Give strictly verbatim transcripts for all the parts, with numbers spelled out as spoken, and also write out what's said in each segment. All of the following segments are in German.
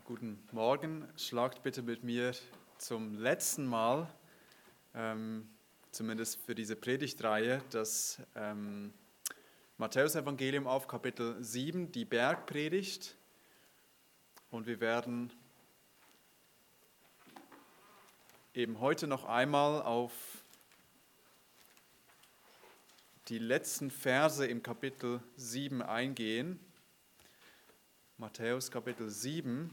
Guten Morgen. Schlagt bitte mit mir zum letzten Mal, ähm, zumindest für diese Predigtreihe, das ähm, Matthäus-Evangelium auf, Kapitel sieben, die Bergpredigt. Und wir werden eben heute noch einmal auf die letzten Verse im Kapitel sieben eingehen. Matthäus Kapitel sieben.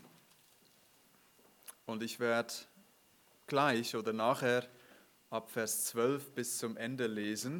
Und ich werde gleich oder nachher ab Vers zwölf bis zum Ende lesen.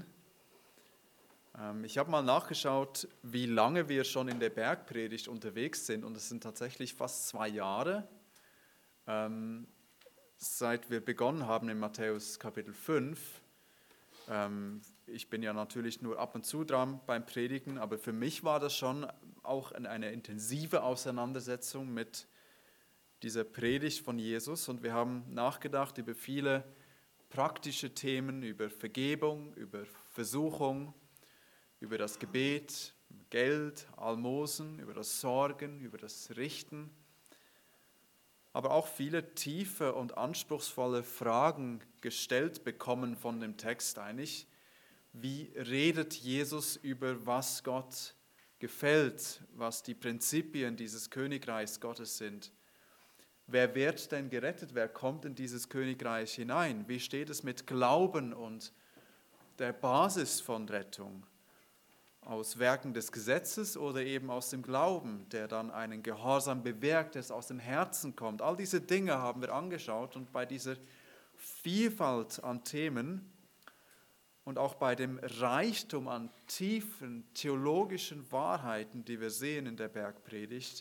Ähm, ich habe mal nachgeschaut, wie lange wir schon in der Bergpredigt unterwegs sind. Und es sind tatsächlich fast zwei Jahre, ähm, seit wir begonnen haben in Matthäus Kapitel fünf. Ähm, ich bin ja natürlich nur ab und zu dran beim Predigen, aber für mich war das schon auch eine intensive Auseinandersetzung mit dieser Predigt von Jesus. Und wir haben nachgedacht über viele praktische Themen, über Vergebung, über Versuchung, über das Gebet, Geld, Almosen, über das Sorgen, über das Richten. Aber auch viele tiefe und anspruchsvolle Fragen gestellt bekommen von dem Text eigentlich. Wie redet Jesus über, was Gott gefällt, was die Prinzipien dieses Königreichs Gottes sind? Wer wird denn gerettet? Wer kommt in dieses Königreich hinein? Wie steht es mit Glauben und der Basis von Rettung? Aus Werken des Gesetzes oder eben aus dem Glauben, der dann einen Gehorsam bewirkt, der aus dem Herzen kommt. All diese Dinge haben wir angeschaut und bei dieser Vielfalt an Themen und auch bei dem Reichtum an tiefen theologischen Wahrheiten, die wir sehen in der Bergpredigt,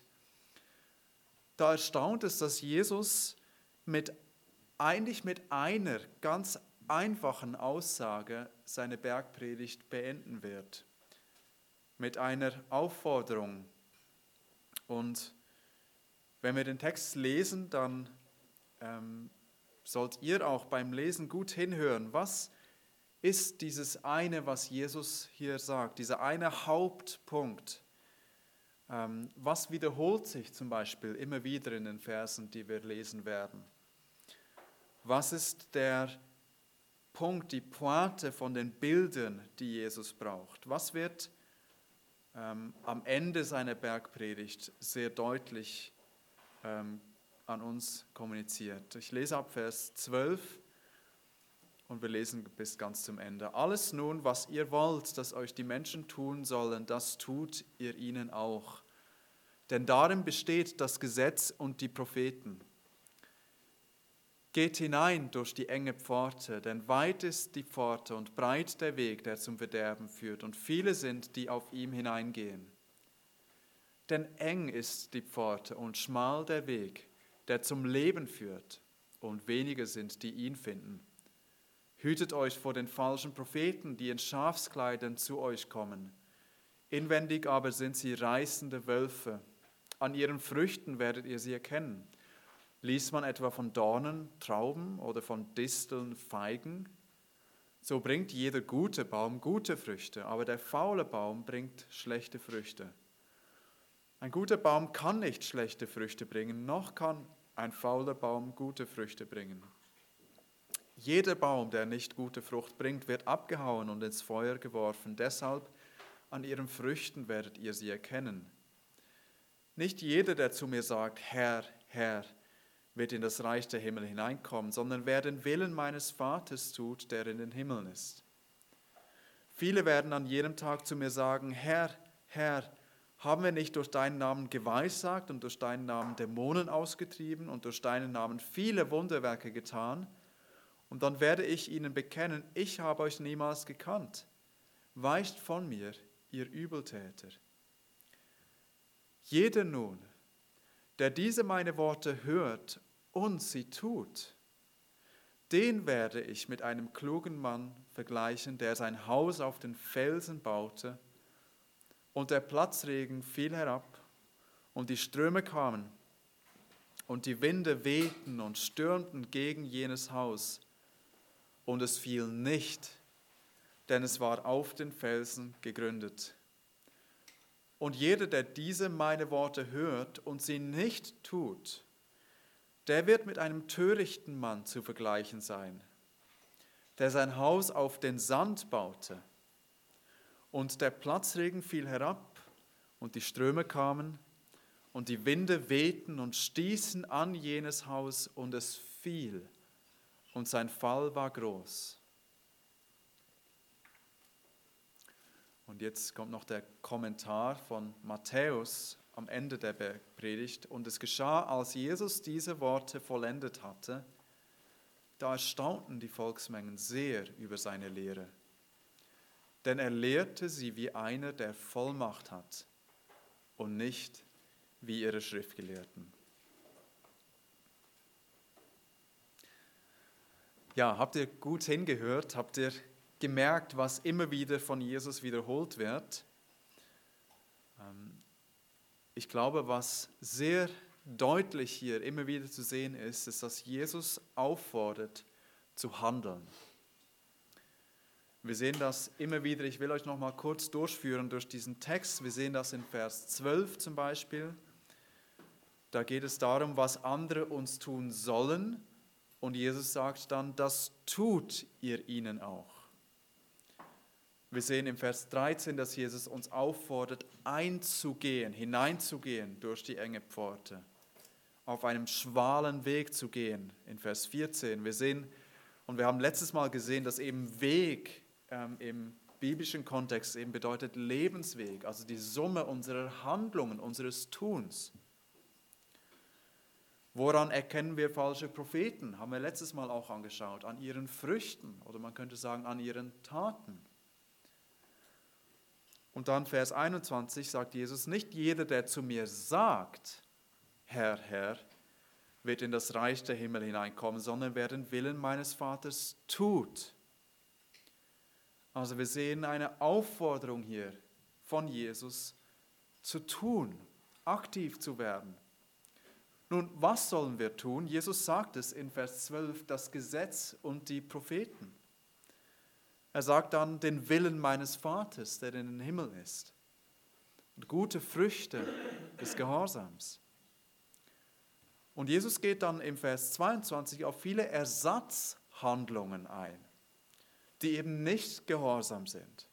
da erstaunt es, dass Jesus mit, eigentlich mit einer ganz einfachen Aussage seine Bergpredigt beenden wird. Mit einer Aufforderung. Und wenn wir den Text lesen, dann ähm, sollt ihr auch beim Lesen gut hinhören. Was ist dieses eine, was Jesus hier sagt? Dieser eine Hauptpunkt. Ähm, was wiederholt sich zum Beispiel immer wieder in den Versen, die wir lesen werden? Was ist der Punkt, die Pointe von den Bildern, die Jesus braucht? Was wird ähm, am Ende seiner Bergpredigt sehr deutlich ähm, an uns kommuniziert? Ich lese ab Vers zwölf und wir lesen bis ganz zum Ende. Alles nun, was ihr wollt, dass euch die Menschen tun sollen, das tut ihr ihnen auch. Denn darin besteht das Gesetz und die Propheten. Geht hinein durch die enge Pforte, denn weit ist die Pforte und breit der Weg, der zum Verderben führt, und viele sind, die auf ihm hineingehen. Denn eng ist die Pforte und schmal der Weg, der zum Leben führt, und wenige sind, die ihn finden. Hütet euch vor den falschen Propheten, die in Schafskleidern zu euch kommen. Inwendig aber sind sie reißende Wölfe. An ihren Früchten werdet ihr sie erkennen. Liest man etwa von Dornen Trauben oder von Disteln Feigen? So bringt jeder gute Baum gute Früchte, aber der faule Baum bringt schlechte Früchte. Ein guter Baum kann nicht schlechte Früchte bringen, noch kann ein fauler Baum gute Früchte bringen. Jeder Baum, der nicht gute Frucht bringt, wird abgehauen und ins Feuer geworfen. Deshalb, an ihren Früchten werdet ihr sie erkennen. Nicht jeder, der zu mir sagt, Herr, Herr, wird in das Reich der Himmel hineinkommen, sondern wer den Willen meines Vaters tut, der in den Himmeln ist. Viele werden an jenem Tag zu mir sagen, Herr, Herr, haben wir nicht durch deinen Namen geweissagt und durch deinen Namen Dämonen ausgetrieben und durch deinen Namen viele Wunderwerke getan? Und dann werde ich ihnen bekennen, ich habe euch niemals gekannt. Weicht von mir, ihr Übeltäter. Jeder nun, der diese meine Worte hört und sie tut, den werde ich mit einem klugen Mann vergleichen, der sein Haus auf den Felsen baute, und der Platzregen fiel herab, und die Ströme kamen, und die Winde wehten und stürmten gegen jenes Haus, und es fiel nicht, denn es war auf den Felsen gegründet. Und jeder, der diese meine Worte hört und sie nicht tut, der wird mit einem törichten Mann zu vergleichen sein, der sein Haus auf den Sand baute. Und der Platzregen fiel herab und die Ströme kamen und die Winde wehten und stießen an jenes Haus und es fiel und sein Fall war groß. Und jetzt kommt noch der Kommentar von Matthäus am Ende der Bergpredigt. Und es geschah, als Jesus diese Worte vollendet hatte, da erstaunten die Volksmengen sehr über seine Lehre. Denn er lehrte sie wie einer, der Vollmacht hat und nicht wie ihre Schriftgelehrten. Ja, habt ihr gut hingehört? Habt ihr gemerkt, was immer wieder von Jesus wiederholt wird? Ich glaube, was sehr deutlich hier immer wieder zu sehen ist, ist, dass Jesus auffordert zu handeln. Wir sehen das immer wieder, ich will euch noch mal kurz durchführen durch diesen Text. Wir sehen das in Vers zwölf zum Beispiel. Da geht es darum, was andere uns tun sollen. Und Jesus sagt dann, das tut ihr ihnen auch. Wir sehen im Vers dreizehn, dass Jesus uns auffordert, einzugehen, hineinzugehen durch die enge Pforte, auf einem schmalen Weg zu gehen, in Vers vierzehn. Wir sehen, und wir haben letztes Mal gesehen, dass eben Weg ähm, im biblischen Kontext eben bedeutet Lebensweg, also die Summe unserer Handlungen, unseres Tuns. Woran erkennen wir falsche Propheten? Haben wir letztes Mal auch angeschaut, an ihren Früchten oder man könnte sagen an ihren Taten. Und dann Vers einundzwanzig sagt Jesus, nicht jeder, der zu mir sagt, Herr, Herr, wird in das Reich der Himmel hineinkommen, sondern wer den Willen meines Vaters tut. Also wir sehen eine Aufforderung hier von Jesus zu tun, aktiv zu werden. Nun, was sollen wir tun? Jesus sagt es in Vers zwölf, das Gesetz und die Propheten. Er sagt dann, den Willen meines Vaters, der in den Himmel ist. Und gute Früchte des Gehorsams. Und Jesus geht dann im Vers zweiundzwanzig auf viele Ersatzhandlungen ein, die eben nicht gehorsam sind.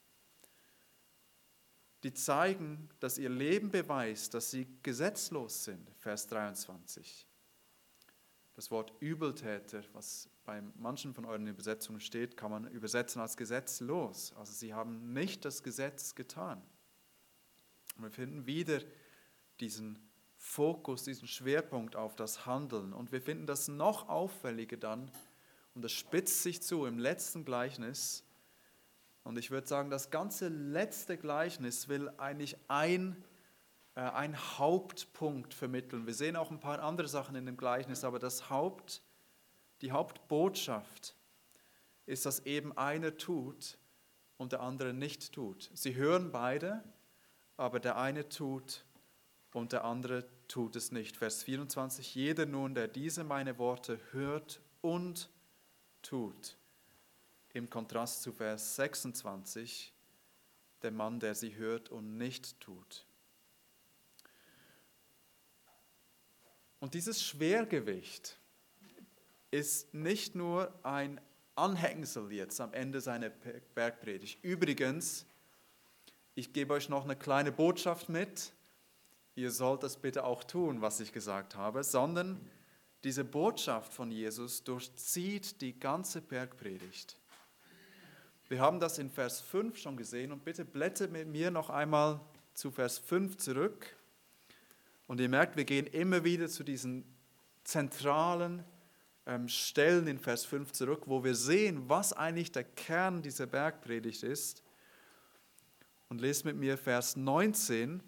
Die zeigen, dass ihr Leben beweist, dass sie gesetzlos sind. Vers dreiundzwanzig. Das Wort Übeltäter, was bei manchen von euren Übersetzungen steht, kann man übersetzen als gesetzlos. Also sie haben nicht das Gesetz getan. Und wir finden wieder diesen Fokus, diesen Schwerpunkt auf das Handeln. Und wir finden das noch auffälliger dann, und das spitzt sich zu im letzten Gleichnis. Und ich würde sagen, das ganze letzte Gleichnis will eigentlich ein ein Hauptpunkt vermitteln. Wir sehen auch ein paar andere Sachen in dem Gleichnis, aber das Haupt, die Hauptbotschaft ist, dass eben einer tut und der andere nicht tut. Sie hören beide, aber der eine tut und der andere tut es nicht. Vers vierundzwanzig, jeder nun, der diese meine Worte hört und tut. Im Kontrast zu Vers sechsundzwanzig, der Mann, der sie hört und nicht tut. Und dieses Schwergewicht ist nicht nur ein Anhängsel jetzt am Ende seiner Bergpredigt. Übrigens, ich gebe euch noch eine kleine Botschaft mit. Ihr sollt das bitte auch tun, was ich gesagt habe, sondern diese Botschaft von Jesus durchzieht die ganze Bergpredigt. Wir haben das in Vers fünf schon gesehen und bitte blättert mit mir noch einmal zu Vers fünf zurück. Und ihr merkt, wir gehen immer wieder zu diesen zentralen ähm, Stellen in Vers fünf zurück, wo wir sehen, was eigentlich der Kern dieser Bergpredigt ist. Und lest mit mir Vers neunzehn.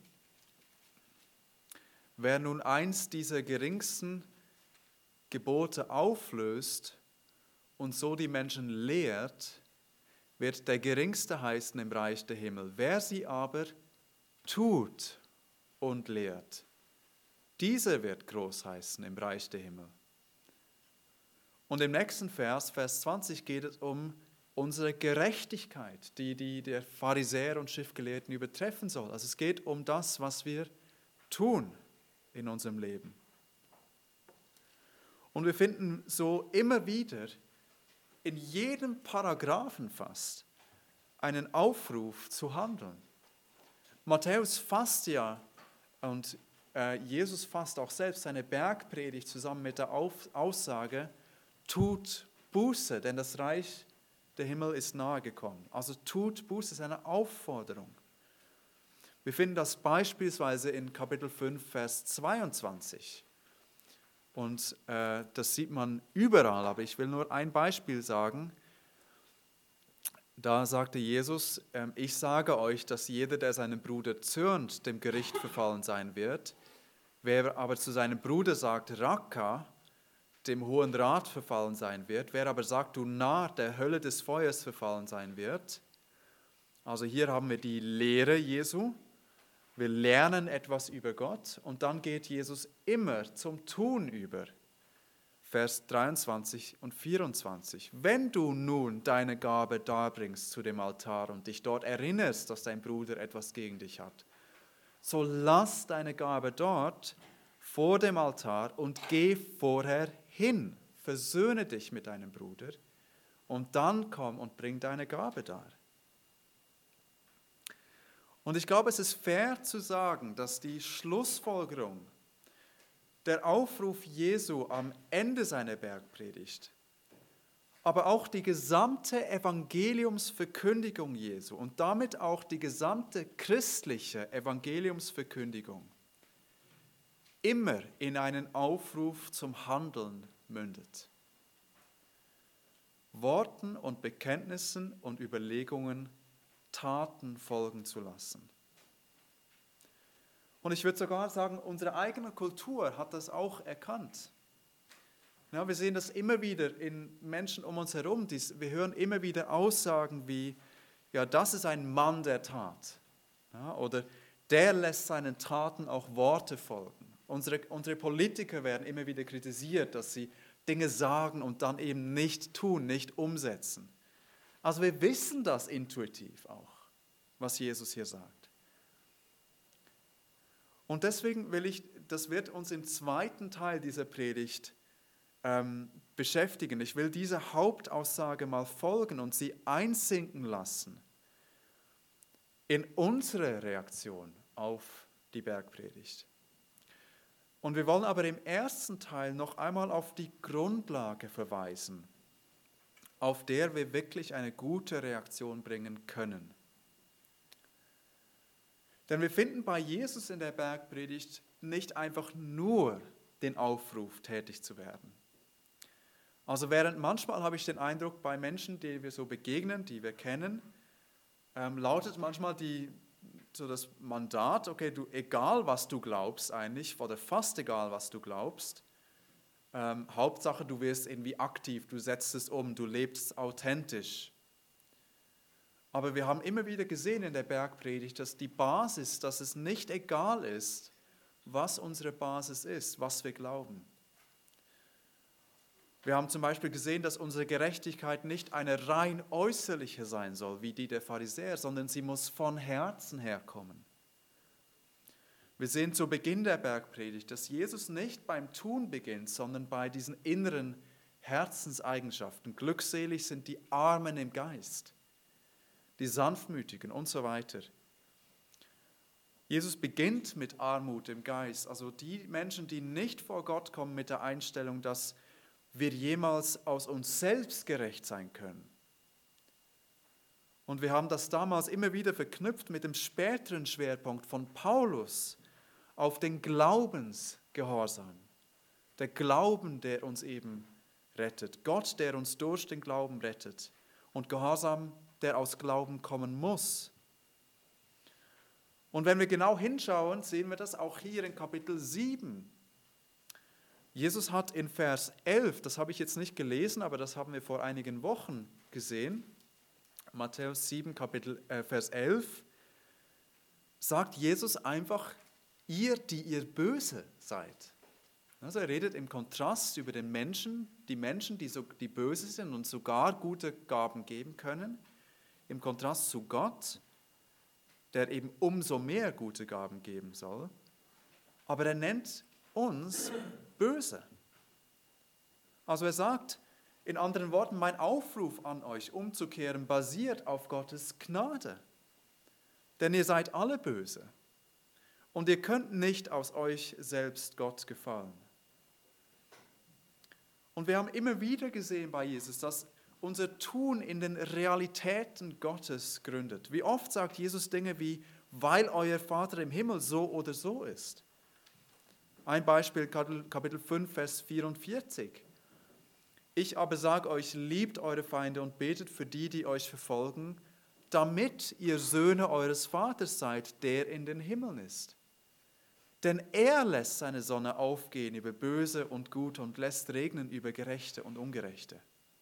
Wer nun eins dieser geringsten Gebote auflöst und so die Menschen lehrt, wird der Geringste heißen im Reich der Himmel. Wer sie aber tut und lehrt, dieser wird groß heißen im Reich der Himmel. Und im nächsten Vers, Vers zwanzig, geht es um unsere Gerechtigkeit, die, die der Pharisäer und Schriftgelehrten übertreffen soll. Also es geht um das, was wir tun in unserem Leben. Und wir finden so immer wieder in jedem Paragraphen fast einen Aufruf zu handeln. Matthäus fasst ja, und äh, Jesus fasst auch selbst seine Bergpredigt zusammen mit der Auf- Aussage, tut Buße, denn das Reich der Himmel ist nahe gekommen. Also tut Buße, das ist eine Aufforderung. Wir finden das beispielsweise in Kapitel fünf, Vers zweiundzwanzig. Und äh, das sieht man überall, aber ich will nur ein Beispiel sagen. Da sagte Jesus, äh, ich sage euch, dass jeder, der seinem Bruder zürnt, dem Gericht verfallen sein wird. Wer aber zu seinem Bruder sagt, Raka, dem Hohen Rat verfallen sein wird. Wer aber sagt, du Narr, der Hölle des Feuers verfallen sein wird. Also hier haben wir die Lehre Jesu. Wir lernen etwas über Gott und dann geht Jesus immer zum Tun über. Vers dreiundzwanzig und vierundzwanzig. Wenn du nun deine Gabe darbringst zu dem Altar und dich dort erinnerst, dass dein Bruder etwas gegen dich hat, so lass deine Gabe dort vor dem Altar und geh vorher hin. Versöhne dich mit deinem Bruder und dann komm und bring deine Gabe dar. Und ich glaube, es ist fair zu sagen, dass die Schlussfolgerung, der Aufruf Jesu am Ende seiner Bergpredigt, aber auch die gesamte Evangeliumsverkündigung Jesu und damit auch die gesamte christliche Evangeliumsverkündigung immer in einen Aufruf zum Handeln mündet. Worten und Bekenntnissen und Überlegungen Taten folgen zu lassen. Und ich würde sogar sagen, unsere eigene Kultur hat das auch erkannt. Ja, wir sehen das immer wieder in Menschen um uns herum. Die, wir hören immer wieder Aussagen wie, ja, das ist ein Mann der Tat. Ja, oder der lässt seinen Taten auch Worte folgen. Unsere, unsere Politiker werden immer wieder kritisiert, dass sie Dinge sagen und dann eben nicht tun, nicht umsetzen. Also wir wissen das intuitiv auch, was Jesus hier sagt. Und deswegen will ich, das wird uns im zweiten Teil dieser Predigt ähm, beschäftigen. Ich will dieser Hauptaussage mal folgen und sie einsinken lassen in unsere Reaktion auf die Bergpredigt. Und wir wollen aber im ersten Teil noch einmal auf die Grundlage verweisen, auf der wir wirklich eine gute Reaktion bringen können. Denn wir finden bei Jesus in der Bergpredigt nicht einfach nur den Aufruf, tätig zu werden. Also während manchmal habe ich den Eindruck, bei Menschen, die wir so begegnen, die wir kennen, ähm, lautet manchmal die, so das Mandat, okay, du, egal was du glaubst eigentlich, oder fast egal was du glaubst, Ähm, Hauptsache, du wirst irgendwie aktiv, du setzt es um, du lebst authentisch. Aber wir haben immer wieder gesehen in der Bergpredigt, dass die Basis, dass es nicht egal ist, was unsere Basis ist, was wir glauben. Wir haben zum Beispiel gesehen, dass unsere Gerechtigkeit nicht eine rein äußerliche sein soll, wie die der Pharisäer, sondern sie muss von Herzen herkommen. Wir sehen zu Beginn der Bergpredigt, dass Jesus nicht beim Tun beginnt, sondern bei diesen inneren Herzenseigenschaften. Glückselig sind die Armen im Geist, die Sanftmütigen und so weiter. Jesus beginnt mit Armut im Geist, also die Menschen, die nicht vor Gott kommen mit der Einstellung, dass wir jemals aus uns selbst gerecht sein können. Und wir haben das damals immer wieder verknüpft mit dem späteren Schwerpunkt von Paulus auf den Glaubensgehorsam. Der Glauben, der uns eben rettet. Gott, der uns durch den Glauben rettet. Und Gehorsam, der aus Glauben kommen muss. Und wenn wir genau hinschauen, sehen wir das auch hier in Kapitel sieben. Jesus hat in Vers elf, das habe ich jetzt nicht gelesen, aber das haben wir vor einigen Wochen gesehen, Matthäus sieben, Kapitel, äh, Vers elf, sagt Jesus einfach, ihr, die ihr böse seid. Also er redet im Kontrast über den Menschen, die Menschen, die, so, die böse sind und sogar gute Gaben geben können, im Kontrast zu Gott, der eben umso mehr gute Gaben geben soll. Aber er nennt uns böse. Also er sagt, in anderen Worten, mein Aufruf an euch umzukehren basiert auf Gottes Gnade. Denn ihr seid alle böse und ihr könnt nicht aus euch selbst Gott gefallen. Und wir haben immer wieder gesehen bei Jesus, dass unser Tun in den Realitäten Gottes gründet. Wie oft sagt Jesus Dinge wie, weil euer Vater im Himmel so oder so ist. Ein Beispiel, Kapitel fünf, Vers vierundvierzig. Ich aber sage euch, liebt eure Feinde und betet für die, die euch verfolgen, damit ihr Söhne eures Vaters seid, der in den Himmeln ist. Denn er lässt seine Sonne aufgehen über Böse und Gute und lässt regnen über Gerechte und Ungerechte.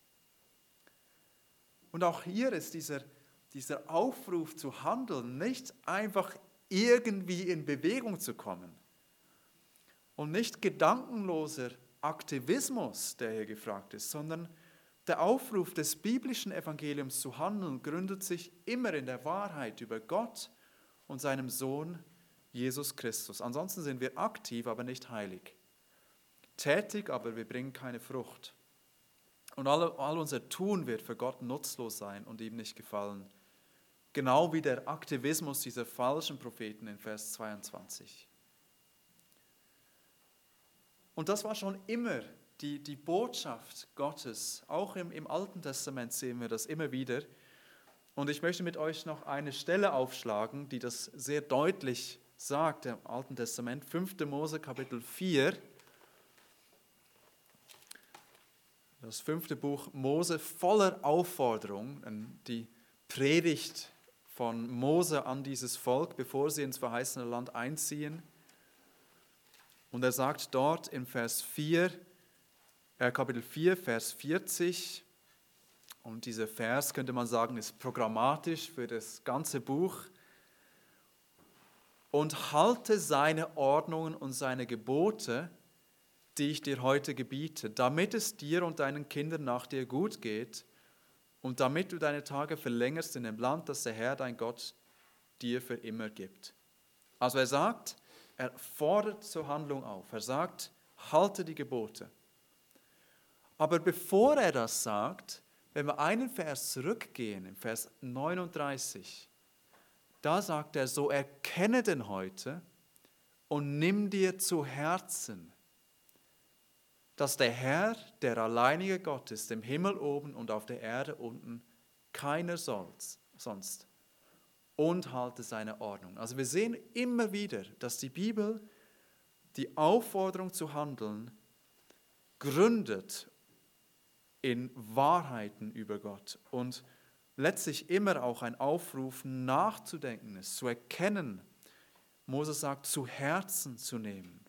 Und auch hier ist dieser, dieser Aufruf zu handeln, nicht einfach irgendwie in Bewegung zu kommen und nicht gedankenloser Aktivismus, der hier gefragt ist, sondern der Aufruf des biblischen Evangeliums zu handeln gründet sich immer in der Wahrheit über Gott und seinem Sohn Jesus Christus. Ansonsten sind wir aktiv, aber nicht heilig. Tätig, aber wir bringen keine Frucht. Und all, all unser Tun wird für Gott nutzlos sein und ihm nicht gefallen. Genau wie der Aktivismus dieser falschen Propheten in Vers zweiundzwanzig. Und das war schon immer die, die Botschaft Gottes. Auch im, im Alten Testament sehen wir das immer wieder. Und ich möchte mit euch noch eine Stelle aufschlagen, die das sehr deutlich sagt im Alten Testament. fünfter Mose Kapitel vier. Das fünfte Buch Mose voller Aufforderung, die Predigt von Mose an dieses Volk, bevor sie ins verheißene Land einziehen. Und er sagt dort in Vers vier, äh, Kapitel vier, Vers vierzig, und dieser Vers, könnte man sagen, ist programmatisch für das ganze Buch. Und halte seine Ordnungen und seine Gebote, die ich dir heute gebiete, damit es dir und deinen Kindern nach dir gut geht und damit du deine Tage verlängerst in dem Land, das der Herr, dein Gott, dir für immer gibt. Also er sagt, er fordert zur Handlung auf. Er sagt, halte die Gebote. Aber bevor er das sagt, wenn wir einen Vers zurückgehen, im Vers neununddreißig, da sagt er, so erkenne denn heute und nimm dir zu Herzen, dass der Herr, der alleinige Gott ist, im Himmel oben und auf der Erde unten, keiner sonst, und halte seine Ordnung. Also wir sehen immer wieder, dass die Bibel die Aufforderung zu handeln gründet in Wahrheiten über Gott und letztlich immer auch ein Aufruf nachzudenken ist, zu erkennen, Moses sagt, zu Herzen zu nehmen.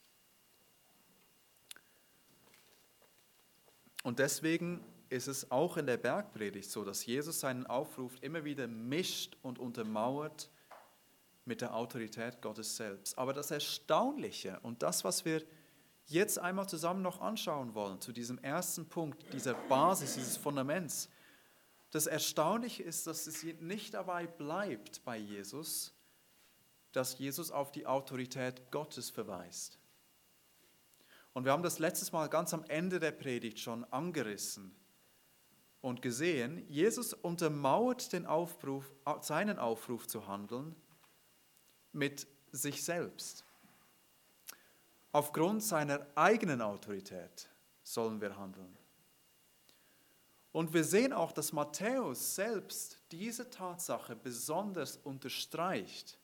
Und deswegen ist es auch in der Bergpredigt so, dass Jesus seinen Aufruf immer wieder mischt und untermauert mit der Autorität Gottes selbst. Aber das Erstaunliche und das, was wir jetzt einmal zusammen noch anschauen wollen, zu diesem ersten Punkt, dieser Basis, dieses Fundaments, das Erstaunliche ist, dass es nicht dabei bleibt bei Jesus, dass Jesus auf die Autorität Gottes verweist. Und wir haben das letztes Mal ganz am Ende der Predigt schon angerissen und gesehen, Jesus untermauert den Aufruf, seinen Aufruf zu handeln mit sich selbst. Aufgrund seiner eigenen Autorität sollen wir handeln. Und wir sehen auch, dass Matthäus selbst diese Tatsache besonders unterstreicht.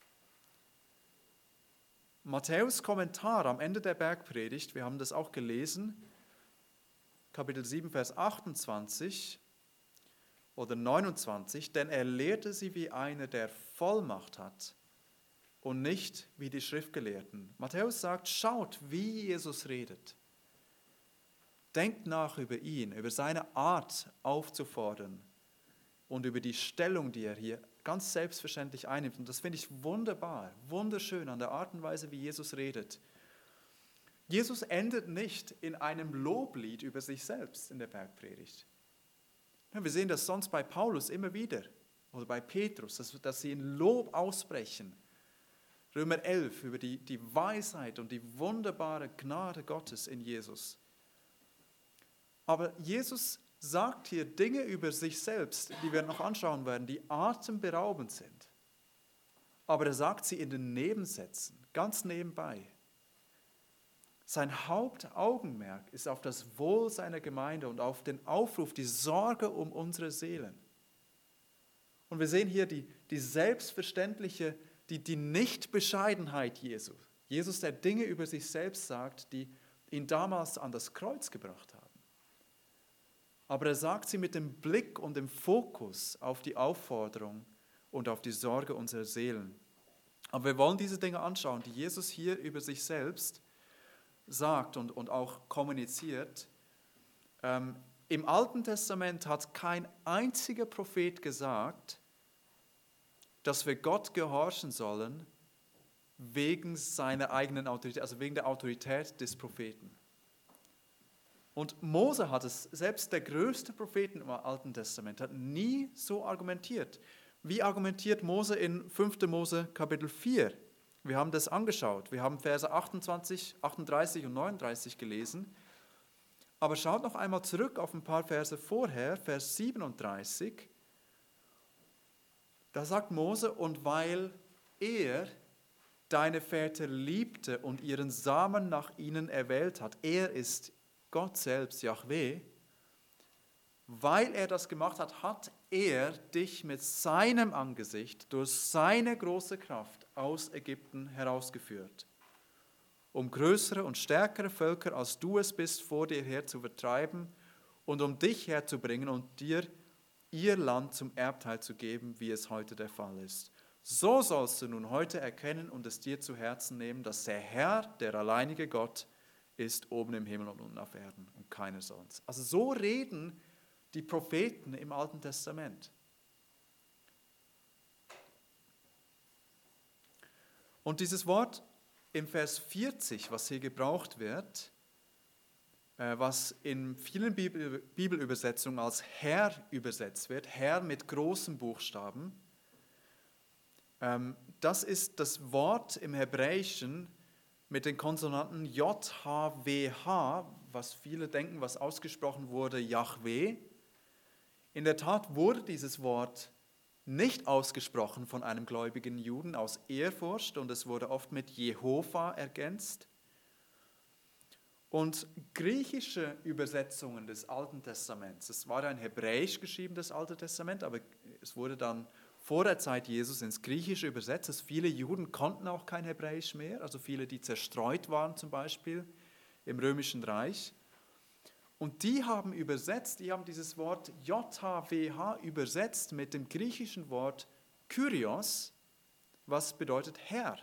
Matthäus Kommentar am Ende der Bergpredigt, wir haben das auch gelesen, Kapitel sieben, Vers achtundzwanzig oder neunundzwanzig, denn er lehrte sie wie einer, der Vollmacht hat und nicht wie die Schriftgelehrten. Matthäus sagt, schaut, wie Jesus redet. Denkt nach über ihn, über seine Art aufzufordern und über die Stellung, die er hier ganz selbstverständlich einnimmt. Und das finde ich wunderbar, wunderschön an der Art und Weise, wie Jesus redet. Jesus endet nicht in einem Loblied über sich selbst in der Bergpredigt. Wir sehen das sonst bei Paulus immer wieder oder bei Petrus, dass, dass sie in Lob ausbrechen. Römer elf über die, die Weisheit und die wunderbare Gnade Gottes in Jesus. Aber Jesus sagt hier Dinge über sich selbst, die wir noch anschauen werden, die atemberaubend sind. Aber er sagt sie in den Nebensätzen, ganz nebenbei. Sein Hauptaugenmerk ist auf das Wohl seiner Gemeinde und auf den Aufruf, die Sorge um unsere Seelen. Und wir sehen hier die, die selbstverständliche, die, die Nichtbescheidenheit Jesu. Jesus, der Dinge über sich selbst sagt, die ihn damals an das Kreuz gebracht haben. Aber er sagt sie mit dem Blick und dem Fokus auf die Aufforderung und auf die Sorge unserer Seelen. Aber wir wollen diese Dinge anschauen, die Jesus hier über sich selbst sagt und, und auch kommuniziert. Ähm, Im Alten Testament hat kein einziger Prophet gesagt, dass wir Gott gehorchen sollen wegen seiner eigenen Autorität, also wegen der Autorität des Propheten. Und Mose hat es, selbst der größte Prophet im Alten Testament, hat nie so argumentiert. Wie argumentiert Mose in fünfter Mose Kapitel vier? Wir haben das angeschaut. Wir haben Verse achtundzwanzig, achtunddreißig und neununddreißig gelesen. Aber schaut noch einmal zurück auf ein paar Verse vorher, Vers siebenunddreißig. Da sagt Mose, und weil er deine Väter liebte und ihren Samen nach ihnen erwählt hat, er ist Gott selbst, Jahwe, weil er das gemacht hat, hat er dich mit seinem Angesicht durch seine große Kraft aus Ägypten herausgeführt, um größere und stärkere Völker, als du es bist, vor dir her zu vertreiben und um dich herzubringen und dir ihr Land zum Erbteil zu geben, wie es heute der Fall ist. So sollst du nun heute erkennen und es dir zu Herzen nehmen, dass der Herr, der alleinige Gott, ist oben im Himmel und unten auf Erden und keiner sonst. Also so reden die Propheten im Alten Testament. Und dieses Wort im Vers vierzig, was hier gebraucht wird, was in vielen Bibel, Bibelübersetzungen als Herr übersetzt wird, Herr mit großen Buchstaben, das ist das Wort im Hebräischen mit den Konsonanten J, H, W, H, was viele denken, was ausgesprochen wurde, Jahwe. In der Tat wurde dieses Wort nicht ausgesprochen von einem gläubigen Juden aus Ehrfurcht und es wurde oft mit Jehova ergänzt. Und griechische Übersetzungen des Alten Testaments, es war ein hebräisch geschriebenes Alte Testament, aber es wurde dann vor der Zeit Jesus ins Griechische übersetzt. Viele Juden konnten auch kein Hebräisch mehr, also viele, die zerstreut waren zum Beispiel im Römischen Reich. Und die haben übersetzt, die haben dieses Wort J H W H übersetzt mit dem griechischen Wort Kyrios, was bedeutet Herr.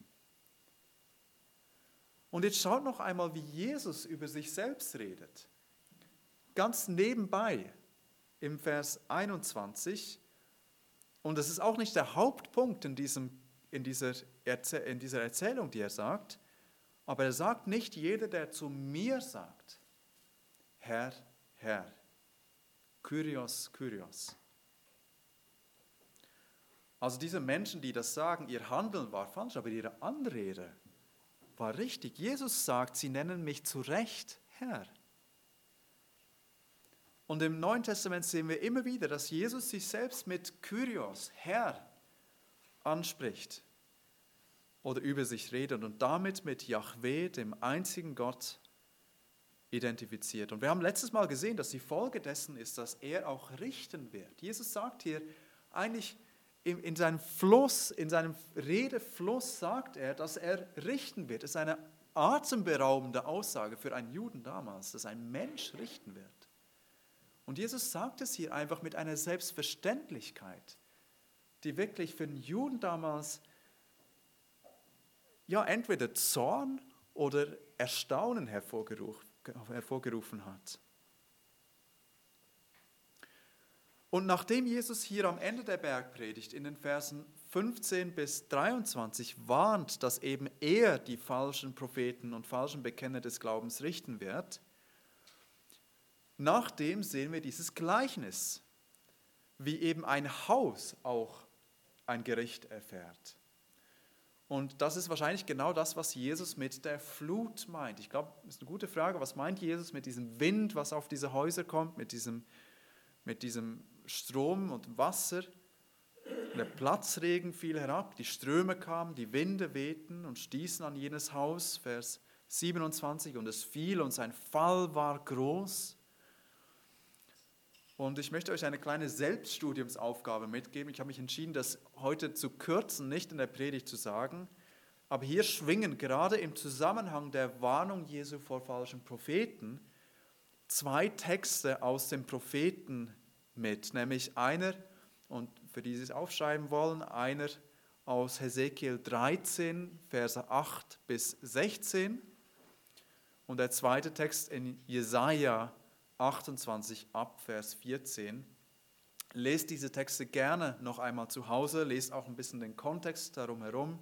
Und jetzt schaut noch einmal, wie Jesus über sich selbst redet. Ganz nebenbei im Vers einundzwanzig, und das ist auch nicht der Hauptpunkt in, diesem, in, dieser Erzäh- in dieser Erzählung, die er sagt, aber er sagt nicht jeder, der zu mir sagt, Herr, Herr, Kyrios, Kyrios. Also diese Menschen, die das sagen, ihr Handeln war falsch, aber ihre Anrede war richtig. Jesus sagt, sie nennen mich zu Recht Herr. Und im Neuen Testament sehen wir immer wieder, dass Jesus sich selbst mit Kyrios, Herr, anspricht oder über sich redet und damit mit Jahwe, dem einzigen Gott, identifiziert. Und wir haben letztes Mal gesehen, dass die Folge dessen ist, dass er auch richten wird. Jesus sagt hier eigentlich in, in seinem Fluss, in seinem Redefluss sagt er, dass er richten wird. Das ist eine atemberaubende Aussage für einen Juden damals, dass ein Mensch richten wird. Und Jesus sagt es hier einfach mit einer Selbstverständlichkeit, die wirklich für den Juden damals ja entweder Zorn oder Erstaunen hervorgerufen, hervorgerufen hat. Und nachdem Jesus hier am Ende der Bergpredigt in den Versen fünfzehn bis dreiundzwanzig warnt, dass eben er die falschen Propheten und falschen Bekenner des Glaubens richten wird. Nachdem sehen wir dieses Gleichnis, wie eben ein Haus auch ein Gericht erfährt. Und das ist wahrscheinlich genau das, was Jesus mit der Flut meint. Ich glaube, das ist eine gute Frage. Was meint Jesus mit diesem Wind, was auf diese Häuser kommt, mit diesem, mit diesem Strom und Wasser? Der Platzregen fiel herab, die Ströme kamen, die Winde wehten und stießen an jenes Haus, Vers siebenundzwanzig, und es fiel und sein Fall war groß. Und ich möchte euch eine kleine Selbststudiumsaufgabe mitgeben. Ich habe mich entschieden, das heute zu kürzen, nicht in der Predigt zu sagen. Aber hier schwingen gerade im Zusammenhang der Warnung Jesu vor falschen Propheten zwei Texte aus dem Propheten mit. Nämlich einer, und für die Sie es aufschreiben wollen, einer aus Hesekiel dreizehn, Verse acht bis sechzehn. Und der zweite Text in Jesaja achtundzwanzig ab Vers vierzehn. Lest diese Texte gerne noch einmal zu Hause, lest auch ein bisschen den Kontext darum herum.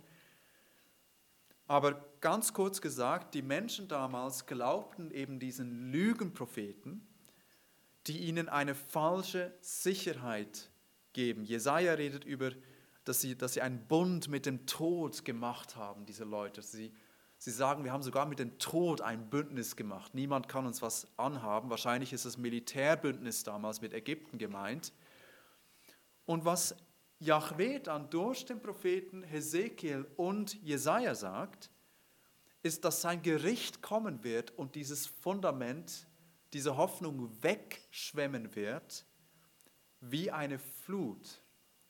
Aber ganz kurz gesagt, die Menschen damals glaubten eben diesen Lügenpropheten, die ihnen eine falsche Sicherheit geben. Jesaja redet über, dass sie, dass sie einen Bund mit dem Tod gemacht haben, diese Leute. Sie Sie sagen, wir haben sogar mit dem Tod ein Bündnis gemacht. Niemand kann uns was anhaben. Wahrscheinlich ist das Militärbündnis damals mit Ägypten gemeint. Und was Jahwe dann durch den Propheten Hesekiel und Jesaja sagt, ist, dass sein Gericht kommen wird und dieses Fundament, diese Hoffnung wegschwemmen wird, wie eine Flut.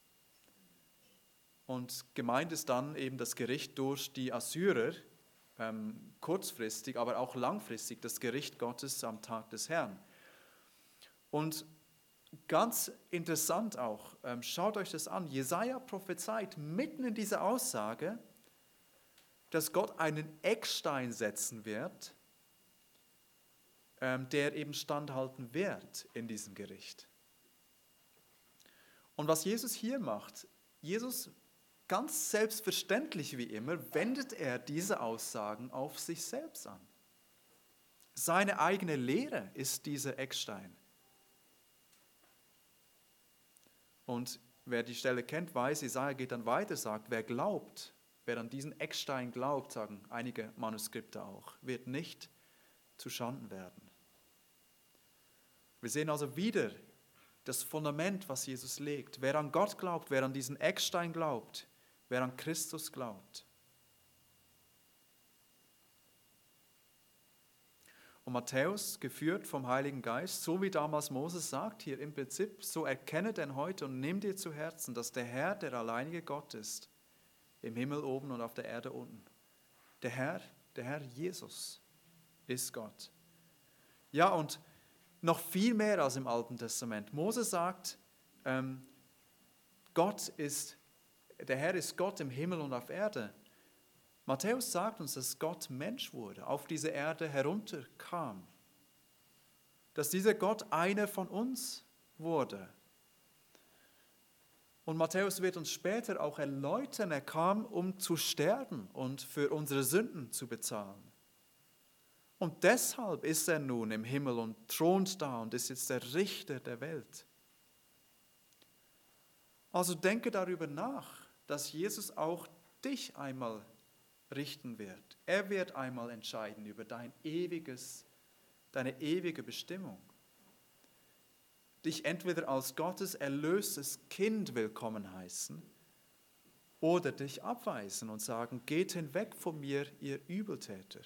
Und gemeint ist dann eben das Gericht durch die Assyrer, Ähm, kurzfristig, aber auch langfristig das Gericht Gottes am Tag des Herrn. Und ganz interessant auch, ähm, schaut euch das an, Jesaja prophezeit mitten in dieser Aussage, dass Gott einen Eckstein setzen wird, ähm, der eben standhalten wird in diesem Gericht. Und was Jesus hier macht, Jesus ganz selbstverständlich wie immer, wendet er diese Aussagen auf sich selbst an. Seine eigene Lehre ist dieser Eckstein. Und wer die Stelle kennt, weiß, Jesaja geht dann weiter, sagt, wer glaubt, wer an diesen Eckstein glaubt, sagen einige Manuskripte auch, wird nicht zu Schanden werden. Wir sehen also wieder das Fundament, was Jesus legt. Wer an Gott glaubt, wer an diesen Eckstein glaubt, wer an Christus glaubt. Und Matthäus, geführt vom Heiligen Geist, so wie damals Moses sagt, hier im Prinzip, so erkenne denn heute und nimm dir zu Herzen, dass der Herr der alleinige Gott ist, im Himmel oben und auf der Erde unten. Der Herr, der Herr Jesus ist Gott. Ja, und noch viel mehr als im Alten Testament. Mose sagt, ähm, Gott ist Der Herr ist Gott im Himmel und auf Erde. Matthäus sagt uns, dass Gott Mensch wurde, auf diese Erde herunterkam. Dass dieser Gott einer von uns wurde. Und Matthäus wird uns später auch erläutern, er kam, um zu sterben und für unsere Sünden zu bezahlen. Und deshalb ist er nun im Himmel und thront da und ist jetzt der Richter der Welt. Also denke darüber nach, dass Jesus auch dich einmal richten wird. Er wird einmal entscheiden über dein ewiges, deine ewige Bestimmung. Dich entweder als Gottes erlöstes Kind willkommen heißen oder dich abweisen und sagen, geht hinweg von mir, ihr Übeltäter.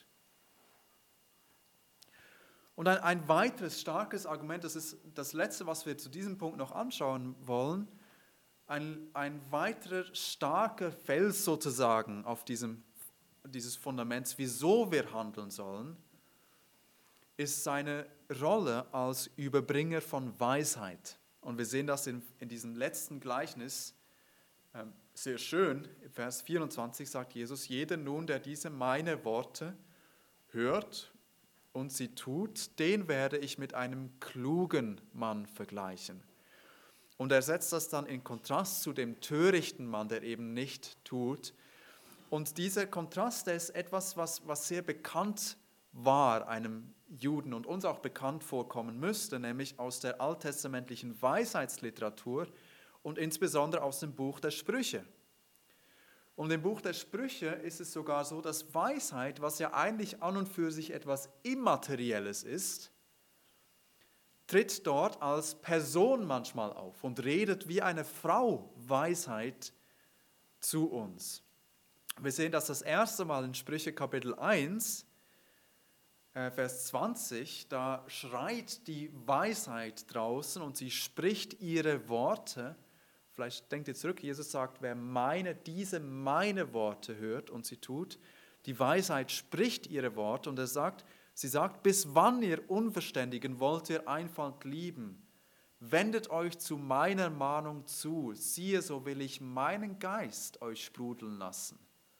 Und ein, ein weiteres starkes Argument, das ist das letzte, was wir zu diesem Punkt noch anschauen wollen, Ein, ein weiterer starker Fels sozusagen auf diesem, dieses Fundaments, wieso wir handeln sollen, ist seine Rolle als Überbringer von Weisheit. Und wir sehen das in, in diesem letzten Gleichnis ähm, sehr schön. In Vers vierundzwanzig sagt Jesus, jeder nun, der diese meine Worte hört und sie tut, den werde ich mit einem klugen Mann vergleichen. Und er setzt das dann in Kontrast zu dem törichten Mann, der eben nicht tut. Und dieser Kontrast, der ist etwas, was, was sehr bekannt war einem Juden und uns auch bekannt vorkommen müsste, nämlich aus der alttestamentlichen Weisheitsliteratur und insbesondere aus dem Buch der Sprüche. Und im Buch der Sprüche ist es sogar so, dass Weisheit, was ja eigentlich an und für sich etwas Immaterielles ist, tritt dort als Person manchmal auf und redet wie eine Frau Weisheit zu uns. Wir sehen das das erste Mal in Sprüche Kapitel eins, äh, Vers zwanzig, da schreit die Weisheit draußen und sie spricht ihre Worte. Vielleicht denkt ihr zurück, Jesus sagt, wer meine, diese meine Worte hört und sie tut, die Weisheit spricht ihre Worte und er sagt, sie sagt, bis wann ihr Unverständigen wollt ihr Einfalt lieben? Wendet euch zu meiner Mahnung zu, siehe, so will ich meinen Geist euch sprudeln lassen.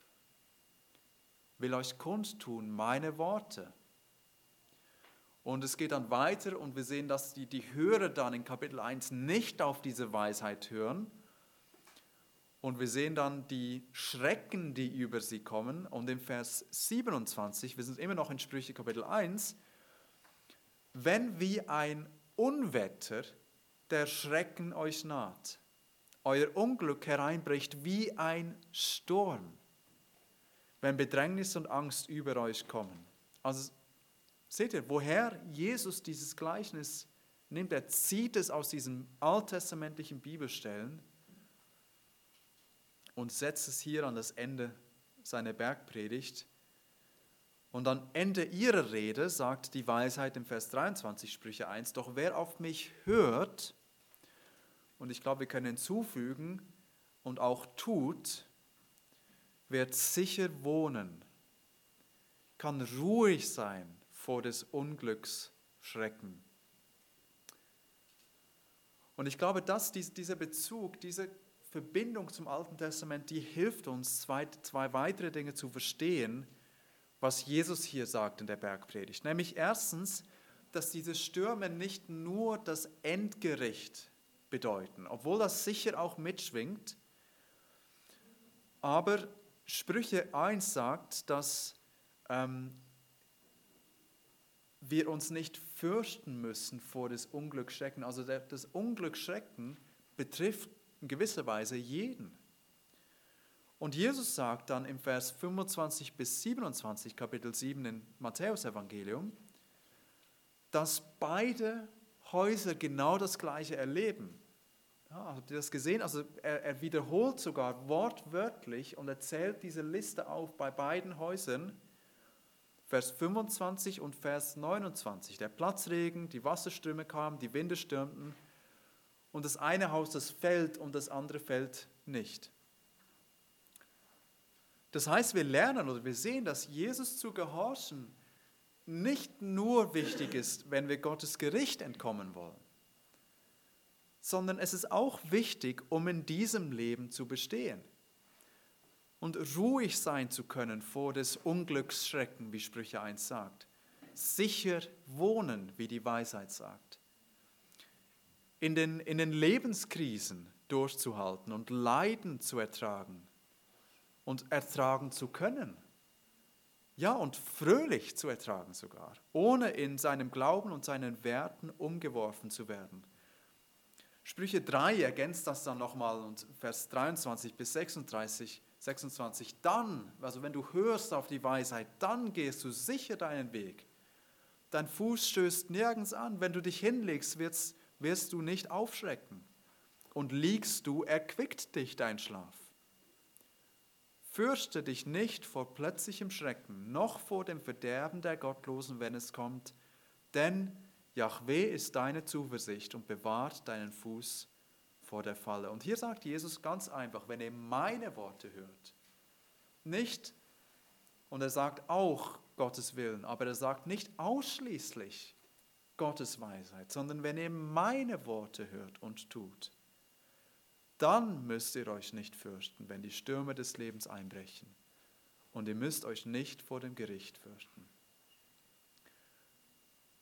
Will euch kundtun meine Worte. Und es geht dann weiter und wir sehen, dass die, die Hörer dann in Kapitel eins nicht auf diese Weisheit hören. Und wir sehen dann die Schrecken, die über sie kommen. Und im Vers siebenundzwanzig, wir sind immer noch in Sprüche Kapitel eins, wenn wie ein Unwetter der Schrecken euch naht, euer Unglück hereinbricht wie ein Sturm, wenn Bedrängnis und Angst über euch kommen. Also seht ihr, woher Jesus dieses Gleichnis nimmt? Er zieht es aus diesen alttestamentlichen Bibelstellen und setzt es hier an das Ende seiner Bergpredigt. Und am Ende ihrer Rede sagt die Weisheit im Vers dreiundzwanzig, Sprüche eins, doch wer auf mich hört, und ich glaube, wir können hinzufügen, und auch tut, wird sicher wohnen, kann ruhig sein vor des Unglücks Schrecken. Und ich glaube, dass dieser Bezug, diese Verbindung zum Alten Testament, die hilft uns, zwei, zwei weitere Dinge zu verstehen, was Jesus hier sagt in der Bergpredigt. Nämlich erstens, dass diese Stürme nicht nur das Endgericht bedeuten, obwohl das sicher auch mitschwingt, aber Sprüche eins sagt, dass ähm, wir uns nicht fürchten müssen vor des Unglücksschrecken. Also der, das Unglücksschrecken betrifft in gewisser Weise jeden. Und Jesus sagt dann im Vers fünfundzwanzig bis siebenundzwanzig, Kapitel sieben im Matthäus-Evangelium, dass beide Häuser genau das Gleiche erleben. Ja, habt ihr das gesehen? Also er, er wiederholt sogar wortwörtlich und er zählt diese Liste auf bei beiden Häusern, Vers fünfundzwanzig und Vers neunundzwanzig. Der Platzregen, die Wasserströme kamen, die Winde stürmten und das eine Haus, das fällt und das andere fällt nicht. Das heißt, wir lernen oder wir sehen, dass Jesus zu gehorchen nicht nur wichtig ist, wenn wir Gottes Gericht entkommen wollen, sondern es ist auch wichtig, um in diesem Leben zu bestehen und ruhig sein zu können vor des Unglücksschrecken, wie Sprüche eins sagt. Sicher wohnen, wie die Weisheit sagt. In den, in den Lebenskrisen durchzuhalten und Leiden zu ertragen und ertragen zu können. Ja, und fröhlich zu ertragen sogar, ohne in seinem Glauben und seinen Werten umgeworfen zu werden. Sprüche drei ergänzt das dann nochmal und Vers dreiundzwanzig bis sechsunddreißig, sechsundzwanzig, dann, also wenn du hörst auf die Weisheit, dann gehst du sicher deinen Weg. Dein Fuß stößt nirgends an. Wenn du dich hinlegst, wirst, wirst du nicht aufschrecken. Und liegst du, erquickt dich dein Schlaf. Fürchte dich nicht vor plötzlichem Schrecken, noch vor dem Verderben der Gottlosen, wenn es kommt, denn Jahwe ist deine Zuversicht und bewahrt deinen Fuß vor der Falle. Und hier sagt Jesus ganz einfach, wenn ihr meine Worte hört, nicht, und er sagt auch Gottes Willen, aber er sagt nicht ausschließlich Gottes Weisheit, sondern wenn ihr meine Worte hört und tut, dann müsst ihr euch nicht fürchten, wenn die Stürme des Lebens einbrechen. Und ihr müsst euch nicht vor dem Gericht fürchten.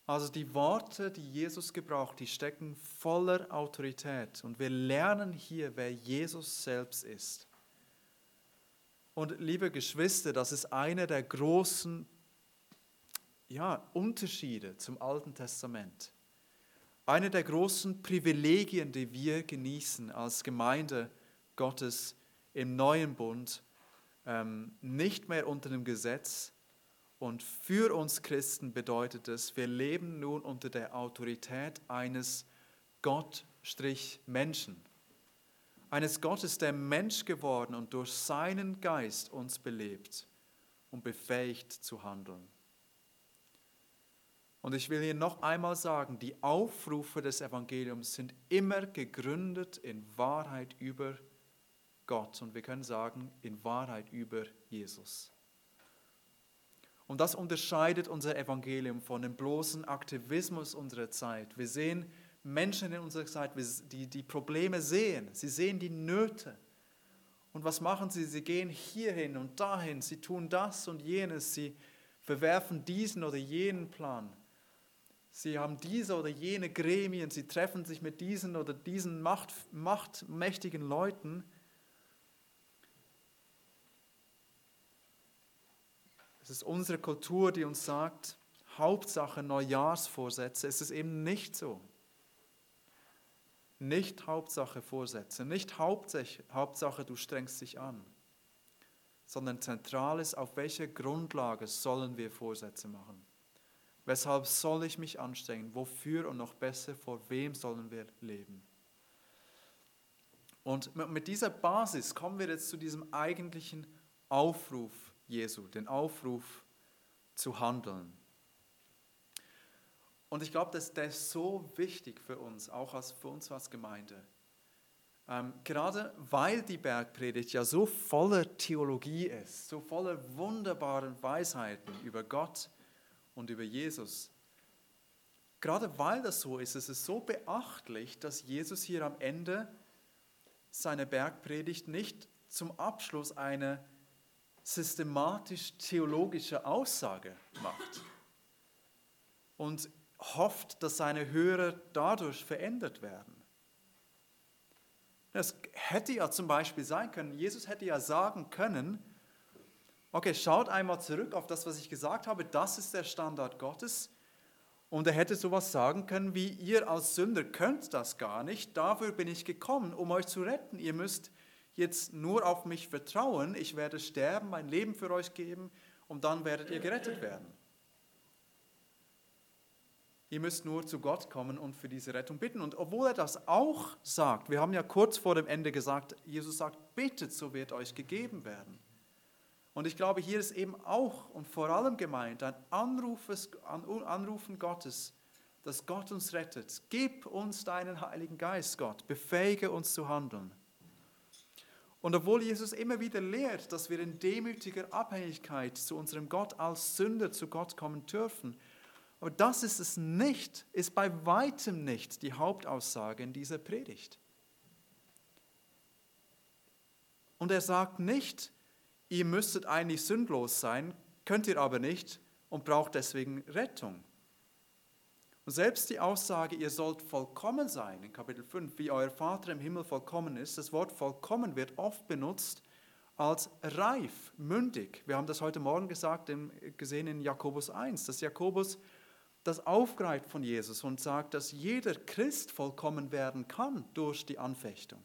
Also die Worte, die Jesus gebraucht, die stecken voller Autorität. Und wir lernen hier, wer Jesus selbst ist. Und liebe Geschwister, das ist einer der großen ja, Unterschiede zum Alten Testament. Einer der großen Privilegien, die wir genießen als Gemeinde Gottes im neuen Bund, ähm, nicht mehr unter dem Gesetz. Und für uns Christen bedeutet es, wir leben nun unter der Autorität eines Gott-Menschen. Eines Gottes, der Mensch geworden und durch seinen Geist uns belebt und befähigt zu handeln. Und ich will hier noch einmal sagen, die Aufrufe des Evangeliums sind immer gegründet in Wahrheit über Gott. Und wir können sagen, in Wahrheit über Jesus. Und das unterscheidet unser Evangelium von dem bloßen Aktivismus unserer Zeit. Wir sehen Menschen in unserer Zeit, die die Probleme sehen. Sie sehen die Nöte. Und was machen sie? Sie gehen hierhin und dahin. Sie tun das und jenes. Sie verwerfen diesen oder jenen Plan. Sie haben diese oder jene Gremien. Sie treffen sich mit diesen oder diesen macht, machtmächtigen Leuten. Es ist unsere Kultur, die uns sagt, Hauptsache Neujahrsvorsätze. Es ist eben nicht so. Nicht Hauptsache Vorsätze, nicht Hauptsache, Hauptsache du strengst dich an, sondern zentral ist, auf welcher Grundlage sollen wir Vorsätze machen. Weshalb soll ich mich anstrengen? Wofür und noch besser, vor wem sollen wir leben? Und mit dieser Basis kommen wir jetzt zu diesem eigentlichen Aufruf Jesu, den Aufruf zu handeln. Und ich glaube, dass der ist so wichtig für uns, auch als, für uns als Gemeinde. Ähm, gerade weil die Bergpredigt ja so voller Theologie ist, so voller wunderbaren Weisheiten über Gott und über Jesus. Gerade weil das so ist, ist es so beachtlich, dass Jesus hier am Ende seiner Bergpredigt nicht zum Abschluss eine systematisch-theologische Aussage macht und hofft, dass seine Hörer dadurch verändert werden. Das hätte ja zum Beispiel sein können, Jesus hätte ja sagen können, okay, schaut einmal zurück auf das, was ich gesagt habe, das ist der Standard Gottes. Und er hätte sowas sagen können wie, ihr als Sünder könnt das gar nicht, dafür bin ich gekommen, um euch zu retten. Ihr müsst jetzt nur auf mich vertrauen, ich werde sterben, mein Leben für euch geben und dann werdet ihr gerettet werden. Ihr müsst nur zu Gott kommen und für diese Rettung bitten. Und obwohl er das auch sagt, wir haben ja kurz vor dem Ende gesagt, Jesus sagt, bittet, so wird euch gegeben werden. Und ich glaube, hier ist eben auch und vor allem gemeint, ein Anrufes, Anrufen Gottes, dass Gott uns rettet. Gib uns deinen Heiligen Geist, Gott, befähige uns zu handeln. Und obwohl Jesus immer wieder lehrt, dass wir in demütiger Abhängigkeit zu unserem Gott als Sünder zu Gott kommen dürfen, aber das ist es nicht, ist bei weitem nicht die Hauptaussage in dieser Predigt. Und er sagt nicht, ihr müsstet eigentlich sündlos sein, könnt ihr aber nicht und braucht deswegen Rettung. Und selbst die Aussage, ihr sollt vollkommen sein, in Kapitel fünf, wie euer Vater im Himmel vollkommen ist, das Wort vollkommen wird oft benutzt als reif, mündig. Wir haben das heute Morgen gesagt, gesehen in Jakobus eins, dass Jakobus das aufgreift von Jesus und sagt, dass jeder Christ vollkommen werden kann durch die Anfechtung.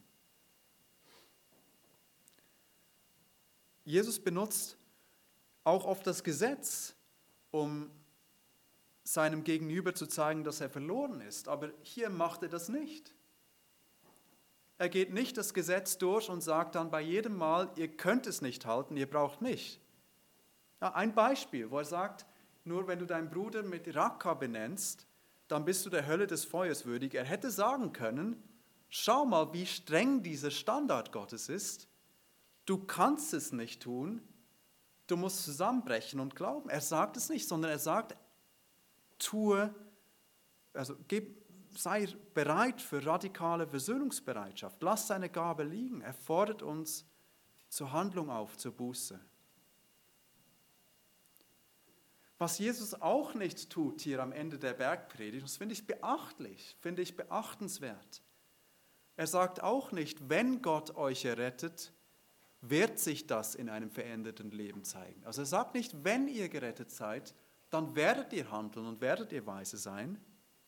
Jesus benutzt auch oft das Gesetz, um seinem Gegenüber zu zeigen, dass er verloren ist. Aber hier macht er das nicht. Er geht nicht das Gesetz durch und sagt dann bei jedem Mal, ihr könnt es nicht halten, ihr braucht mich. Ja, ein Beispiel, wo er sagt, nur wenn du deinen Bruder mit Raka benennst, dann bist du der Hölle des Feuers würdig. Er hätte sagen können, schau mal, wie streng dieser Standard Gottes ist. Du kannst es nicht tun, du musst zusammenbrechen und glauben. Er sagt es nicht, sondern er sagt, tue, also gib, sei bereit für radikale Versöhnungsbereitschaft. Lass deine Gabe liegen. Er fordert uns zur Handlung auf, zur Buße. Was Jesus auch nicht tut hier am Ende der Bergpredigt, das finde ich beachtlich, finde ich beachtenswert. Er sagt auch nicht, wenn Gott euch errettet, wird sich das in einem veränderten Leben zeigen. Also er sagt nicht, wenn ihr gerettet seid, dann werdet ihr handeln und werdet ihr weise sein.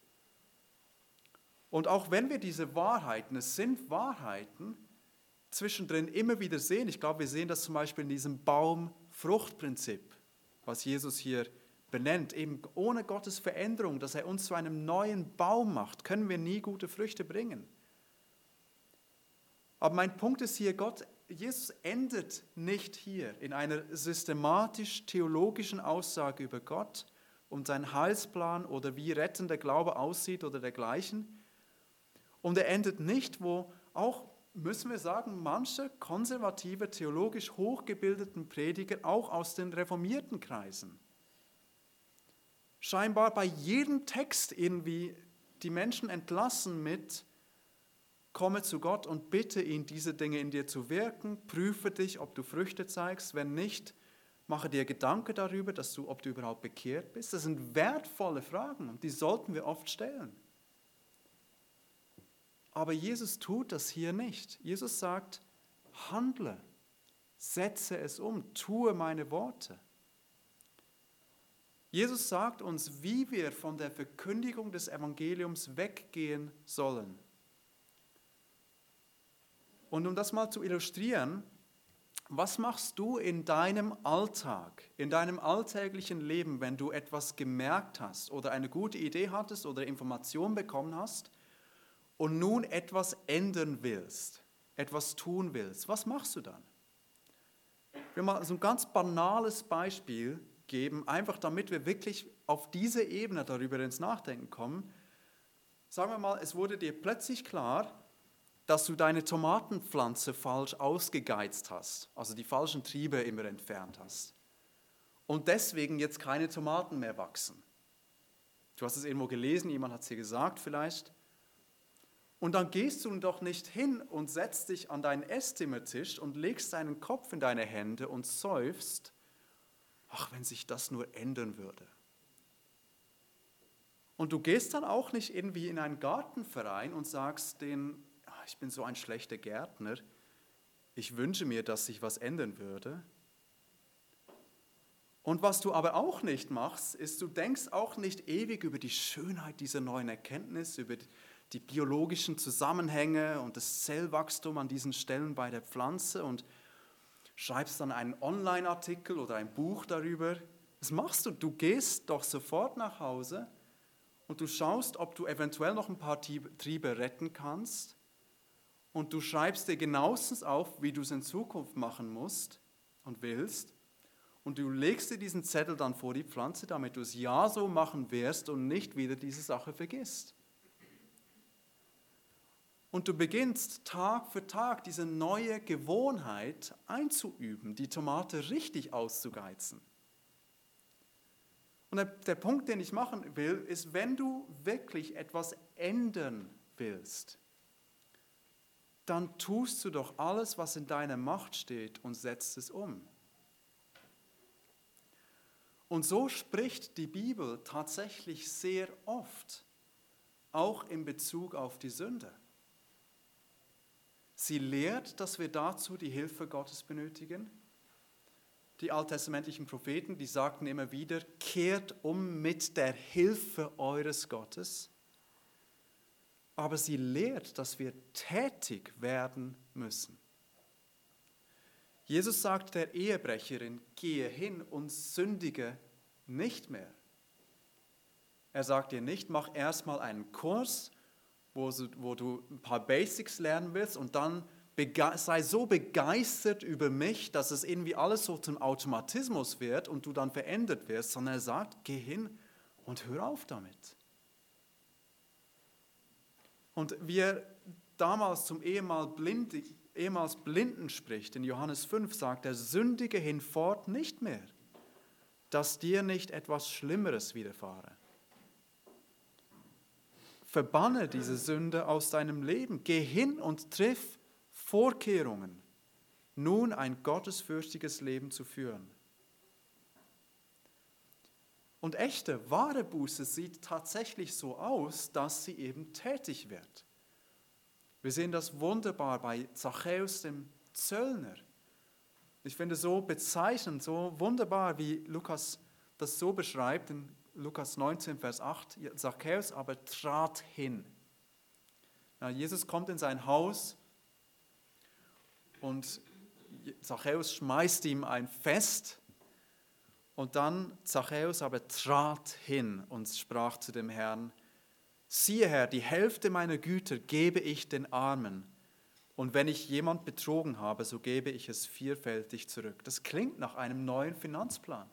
Und auch wenn wir diese Wahrheiten, es sind Wahrheiten, zwischendrin immer wieder sehen, ich glaube, wir sehen das zum Beispiel in diesem Baum-Frucht-Prinzip, was Jesus hier benennt, eben ohne Gottes Veränderung, dass er uns zu einem neuen Baum macht, können wir nie gute Früchte bringen. Aber mein Punkt ist hier, Gott, Jesus endet nicht hier in einer systematisch-theologischen Aussage über Gott und seinen Heilsplan oder wie rettender Glaube aussieht oder dergleichen. Und er endet nicht, wo auch, müssen wir sagen, manche konservative, theologisch hochgebildeten Prediger, auch aus den reformierten Kreisen, scheinbar bei jedem Text irgendwie die Menschen entlassen mit: Komme zu Gott und bitte ihn, diese Dinge in dir zu wirken, prüfe dich, ob du Früchte zeigst, wenn nicht, mache dir Gedanken darüber, dass du, ob du überhaupt bekehrt bist. Das sind wertvolle Fragen und die sollten wir oft stellen. Aber Jesus tut das hier nicht. Jesus sagt, handle, setze es um, tue meine Worte. Jesus sagt uns, wie wir von der Verkündigung des Evangeliums weggehen sollen. Und um das mal zu illustrieren, was machst du in deinem Alltag, in deinem alltäglichen Leben, wenn du etwas gemerkt hast oder eine gute Idee hattest oder Information bekommen hast und nun etwas ändern willst, etwas tun willst? Was machst du dann? Ich will mal so ein ganz banales Beispiel geben, einfach damit wir wirklich auf diese Ebene darüber ins Nachdenken kommen. Sagen wir mal, es wurde dir plötzlich klar, dass du deine Tomatenpflanze falsch ausgegeizt hast, also die falschen Triebe immer entfernt hast und deswegen jetzt keine Tomaten mehr wachsen. Du hast es irgendwo gelesen, jemand hat es dir gesagt vielleicht. Und dann gehst du doch nicht hin und setzt dich an deinen Esszimmertisch und legst deinen Kopf in deine Hände und seufzt: Ach, wenn sich das nur ändern würde. Und du gehst dann auch nicht irgendwie in einen Gartenverein und sagst denen: Ich bin so ein schlechter Gärtner, ich wünsche mir, dass sich was ändern würde. Und was du aber auch nicht machst, ist, du denkst auch nicht ewig über die Schönheit dieser neuen Erkenntnis, über die biologischen Zusammenhänge und das Zellwachstum an diesen Stellen bei der Pflanze und schreibst dann einen Online-Artikel oder ein Buch darüber. Was machst du? Du gehst doch sofort nach Hause und du schaust, ob du eventuell noch ein paar Triebe retten kannst. Und du schreibst dir genauestens auf, wie du es in Zukunft machen musst und willst. Und du legst dir diesen Zettel dann vor die Pflanze, damit du es ja so machen wirst und nicht wieder diese Sache vergisst. Und du beginnst Tag für Tag diese neue Gewohnheit einzuüben, die Tomate richtig auszugeizen. Und der, der Punkt, den ich machen will, ist, wenn du wirklich etwas ändern willst, dann tust du doch alles, was in deiner Macht steht und setzt es um. Und so spricht die Bibel tatsächlich sehr oft, auch in Bezug auf die Sünde. Sie lehrt, dass wir dazu die Hilfe Gottes benötigen. Die alttestamentlichen Propheten, die sagten immer wieder, kehrt um mit der Hilfe eures Gottes. Aber sie lehrt, dass wir tätig werden müssen. Jesus sagt der Ehebrecherin, gehe hin und sündige nicht mehr. Er sagt ihr nicht, mach erstmal einen Kurs, wo, wo du ein paar Basics lernen willst und dann bege- sei so begeistert über mich, dass es irgendwie alles so zum Automatismus wird und du dann verändert wirst, sondern er sagt, geh hin und hör auf damit. Und wie er damals zum ehemals, Blind, ehemals Blinden spricht, in Johannes fünf sagt er, sündige hinfort nicht mehr, dass dir nicht etwas Schlimmeres widerfahre. Verbanne diese Sünde aus deinem Leben. Geh hin und triff Vorkehrungen, nun ein gottesfürchtiges Leben zu führen. Und echte, wahre Buße sieht tatsächlich so aus, dass sie eben tätig wird. Wir sehen das wunderbar bei Zachäus, dem Zöllner. Ich finde es so bezeichnend, so wunderbar, wie Lukas das so beschreibt, in Lukas neunzehn, Vers acht. Zachäus aber trat hin. Ja, Jesus kommt in sein Haus und Zachäus schmeißt ihm ein Fest. Und dann Zachäus aber trat hin und sprach zu dem Herrn: Siehe Herr, die Hälfte meiner Güter gebe ich den Armen. Und wenn ich jemand betrogen habe, so gebe ich es vierfältig zurück. Das klingt nach einem neuen Finanzplan.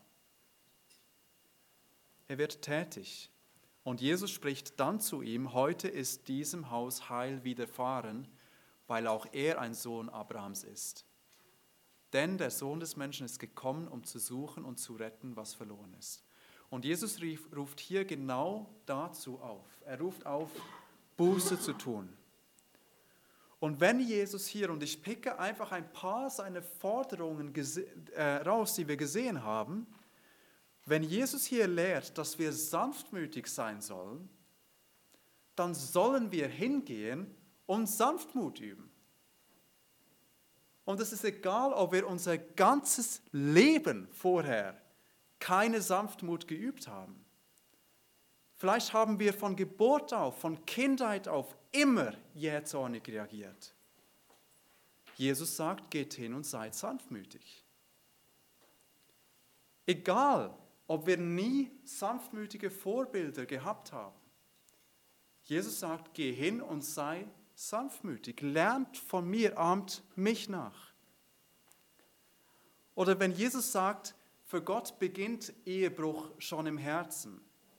Er wird tätig. Und Jesus spricht dann zu ihm: Heute ist diesem Haus Heil widerfahren, weil auch er ein Sohn Abrahams ist. Denn der Sohn des Menschen ist gekommen, um zu suchen und zu retten, was verloren ist. Und Jesus rief, ruft hier genau dazu auf. Er ruft auf, Buße zu tun. Und wenn Jesus hier, und ich picke einfach ein paar seiner Forderungen gese- äh, raus, die wir gesehen haben, wenn Jesus hier lehrt, dass wir sanftmütig sein sollen, dann sollen wir hingehen und Sanftmut üben. Und es ist egal, ob wir unser ganzes Leben vorher keine Sanftmut geübt haben. Vielleicht haben wir von Geburt auf, von Kindheit auf immer jähzornig reagiert. Jesus sagt, geht hin und seid sanftmütig. Egal, ob wir nie sanftmütige Vorbilder gehabt haben. Jesus sagt, geh hin und sei sanftmütig. Lernt von mir, ahmt mich nach. Oder wenn Jesus sagt, für Gott beginnt Ehebruch schon im Herzen,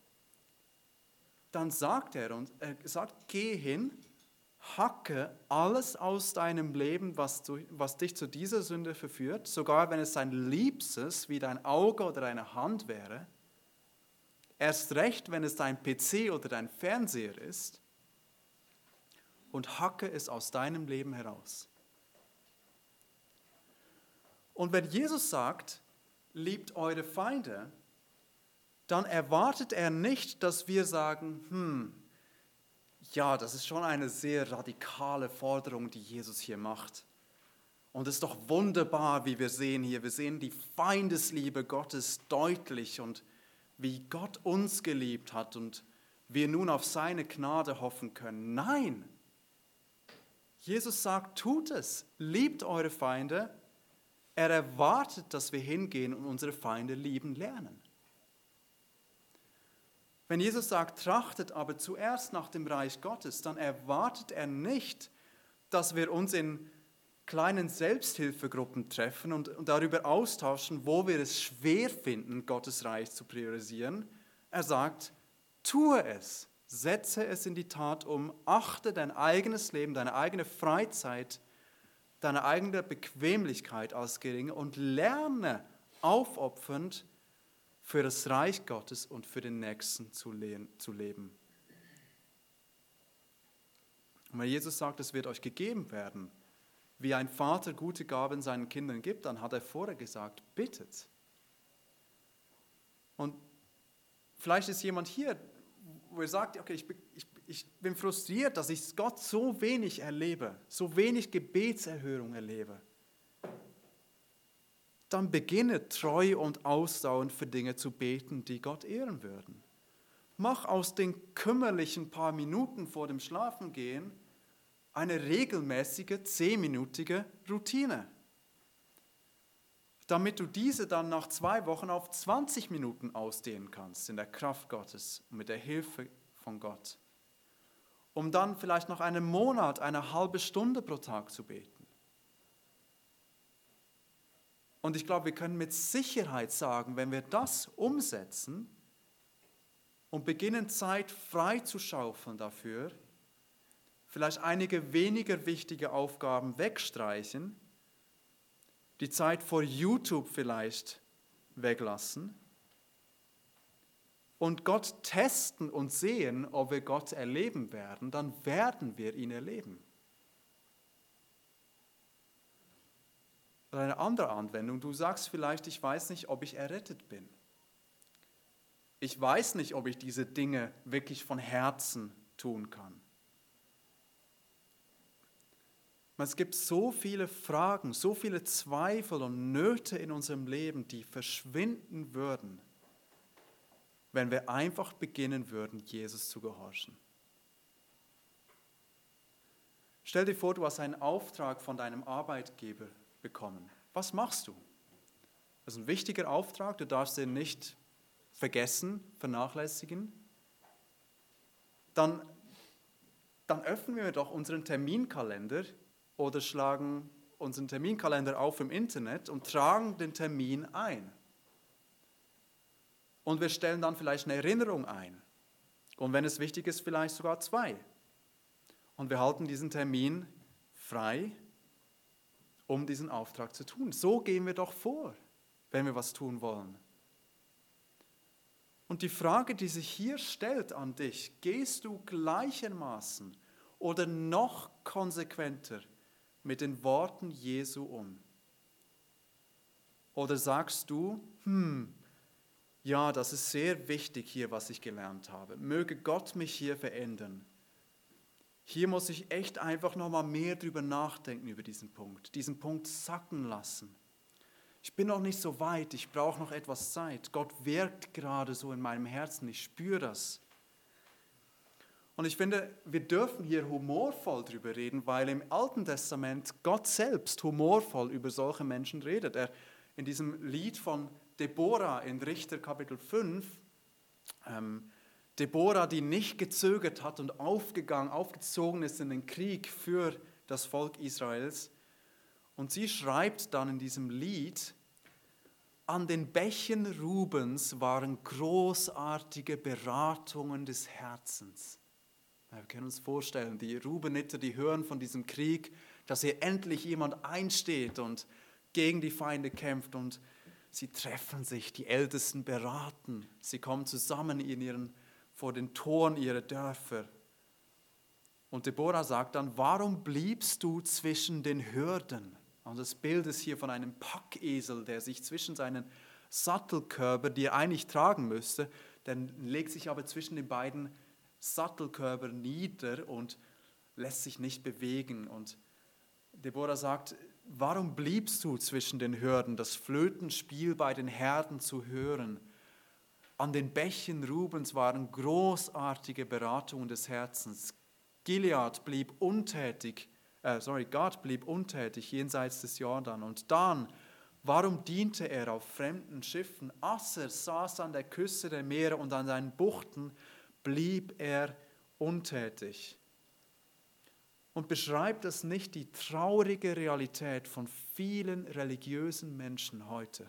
dann sagt er, und er sagt, geh hin, hacke alles aus deinem Leben, was, du, was dich zu dieser Sünde verführt, sogar wenn es dein Liebstes, wie dein Auge oder deine Hand wäre, erst recht, wenn es dein P C oder dein Fernseher ist, und hacke es aus deinem Leben heraus. Und wenn Jesus sagt, liebt eure Feinde, dann erwartet er nicht, dass wir sagen, hm, ja, das ist schon eine sehr radikale Forderung, die Jesus hier macht. Und es ist doch wunderbar, wie wir sehen hier. Wir sehen die Feindesliebe Gottes deutlich und wie Gott uns geliebt hat und wir nun auf seine Gnade hoffen können. Nein! Jesus sagt, tut es, liebt eure Feinde. Er erwartet, dass wir hingehen und unsere Feinde lieben lernen. Wenn Jesus sagt, trachtet aber zuerst nach dem Reich Gottes, dann erwartet er nicht, dass wir uns in kleinen Selbsthilfegruppen treffen und, und darüber austauschen, wo wir es schwer finden, Gottes Reich zu priorisieren. Er sagt, tue es, setze es in die Tat um, achte dein eigenes Leben, deine eigene Freizeit, deine eigene Bequemlichkeit als gering und lerne aufopfernd für das Reich Gottes und für den Nächsten zu leben. Und wenn Jesus sagt, es wird euch gegeben werden, wie ein Vater gute Gaben seinen Kindern gibt, dann hat er vorher gesagt, bittet. Und vielleicht ist jemand hier, wo er sagt, okay, ich bin, ich, ich bin frustriert, dass ich Gott so wenig erlebe, so wenig Gebetserhörung erlebe. Dann beginne treu und ausdauernd für Dinge zu beten, die Gott ehren würden. Mach aus den kümmerlichen paar Minuten vor dem Schlafengehen eine regelmäßige, zehnminütige Routine, damit du diese dann nach zwei Wochen auf zwanzig Minuten ausdehnen kannst, in der Kraft Gottes und mit der Hilfe von Gott, um dann vielleicht noch einen Monat, eine halbe Stunde pro Tag zu beten. Und ich glaube, wir können mit Sicherheit sagen, wenn wir das umsetzen und beginnen, Zeit frei zu schaufeln dafür, vielleicht einige weniger wichtige Aufgaben wegstreichen, die Zeit vor YouTube vielleicht weglassen und Gott testen und sehen, ob wir Gott erleben werden, dann werden wir ihn erleben. Oder eine andere Anwendung, du sagst vielleicht, ich weiß nicht, ob ich errettet bin. Ich weiß nicht, ob ich diese Dinge wirklich von Herzen tun kann. Es gibt so viele Fragen, so viele Zweifel und Nöte in unserem Leben, die verschwinden würden, wenn wir einfach beginnen würden, Jesus zu gehorchen. Stell dir vor, du hast einen Auftrag von deinem Arbeitgeber bekommen. Was machst du? Das ist ein wichtiger Auftrag, du darfst den nicht vergessen, vernachlässigen. Dann, dann öffnen wir doch unseren Terminkalender oder schlagen unseren Terminkalender auf im Internet und tragen den Termin ein. Und wir stellen dann vielleicht eine Erinnerung ein. Und wenn es wichtig ist, vielleicht sogar zwei. Und wir halten diesen Termin frei, um diesen Auftrag zu tun. So gehen wir doch vor, wenn wir was tun wollen. Und die Frage, die sich hier stellt an dich, gehst du gleichermaßen oder noch konsequenter mit den Worten Jesu um? Oder sagst du, hm, ja, das ist sehr wichtig hier, was ich gelernt habe. Möge Gott mich hier verändern. Hier muss ich echt einfach nochmal mehr drüber nachdenken über diesen Punkt, diesen Punkt sacken lassen. Ich bin noch nicht so weit, ich brauche noch etwas Zeit. Gott wirkt gerade so in meinem Herzen, ich spüre das. Und ich finde, wir dürfen hier humorvoll drüber reden, weil im Alten Testament Gott selbst humorvoll über solche Menschen redet. Er in diesem Lied von Deborah in Richter Kapitel fünf, ähm, Deborah, die nicht gezögert hat und aufgegangen, aufgezogen ist in den Krieg für das Volk Israels. Und sie schreibt dann in diesem Lied, an den Bächen Rubens waren großartige Beratungen des Herzens. Wir können uns vorstellen, die Rubeniter, die hören von diesem Krieg, dass hier endlich jemand einsteht und gegen die Feinde kämpft und sie treffen sich, die Ältesten beraten. Sie kommen zusammen in ihren, vor den Toren ihrer Dörfer. Und Deborah sagt dann, warum bliebst du zwischen den Hürden? Und das Bild ist hier von einem Packesel, der sich zwischen seinen Sattelkörper, die er eigentlich tragen müsste, dann legt sich aber zwischen den beiden Sattelkörper nieder und lässt sich nicht bewegen. Und Deborah sagt, warum bliebst du zwischen den Hürden, das Flötenspiel bei den Herden zu hören? An den Bächen Rubens waren großartige Beratungen des Herzens. Gilead blieb untätig, äh, sorry, Gad blieb untätig jenseits des Jordan. Und dann, warum diente er auf fremden Schiffen? Asser saß an der Küste der Meere und an seinen Buchten blieb er untätig. Und beschreibt das nicht die traurige Realität von vielen religiösen Menschen heute?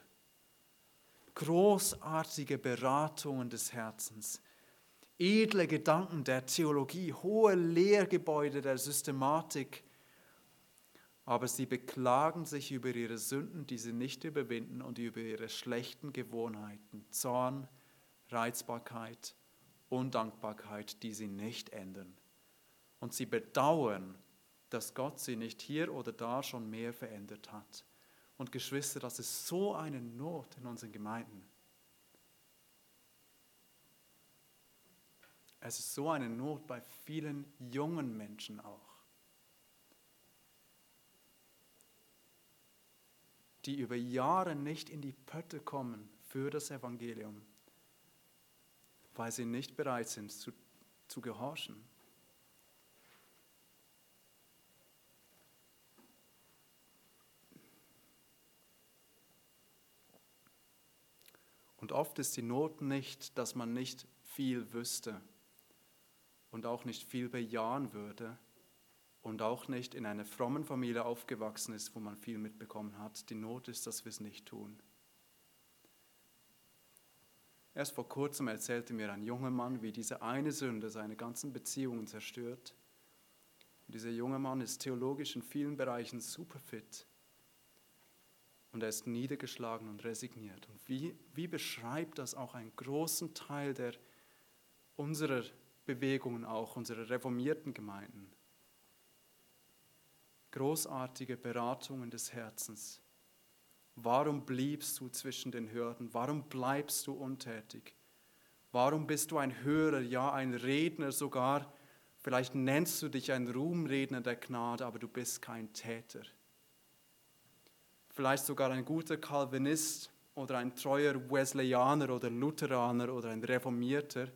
Großartige Beratungen des Herzens, edle Gedanken der Theologie, hohe Lehrgebäude der Systematik, aber sie beklagen sich über ihre Sünden, die sie nicht überwinden, und über ihre schlechten Gewohnheiten, Zorn, Reizbarkeit, Undankbarkeit, die sie nicht ändern. Und sie bedauern, dass Gott sie nicht hier oder da schon mehr verändert hat. Und Geschwister, das ist so eine Not in unseren Gemeinden. Es ist so eine Not bei vielen jungen Menschen auch, die über Jahre nicht in die Pötte kommen für das Evangelium, weil sie nicht bereit sind zu, zu gehorchen. Und oft ist die Not nicht, dass man nicht viel wüsste und auch nicht viel bejahen würde und auch nicht in einer frommen Familie aufgewachsen ist, wo man viel mitbekommen hat. Die Not ist, dass wir es nicht tun. Erst vor kurzem erzählte mir ein junger Mann, wie diese eine Sünde seine ganzen Beziehungen zerstört. Und dieser junge Mann ist theologisch in vielen Bereichen super fit. Und er ist niedergeschlagen und resigniert. Und wie, wie beschreibt das auch einen großen Teil der, unserer Bewegungen, auch unserer reformierten Gemeinden? Großartige Beratungen des Herzens. Warum bliebst du zwischen den Hürden? Warum bleibst du untätig? Warum bist du ein Hörer, ja ein Redner sogar? Vielleicht nennst du dich ein Ruhmredner der Gnade, aber du bist kein Täter. Vielleicht sogar ein guter Calvinist oder ein treuer Wesleyaner oder Lutheraner oder ein Reformierter.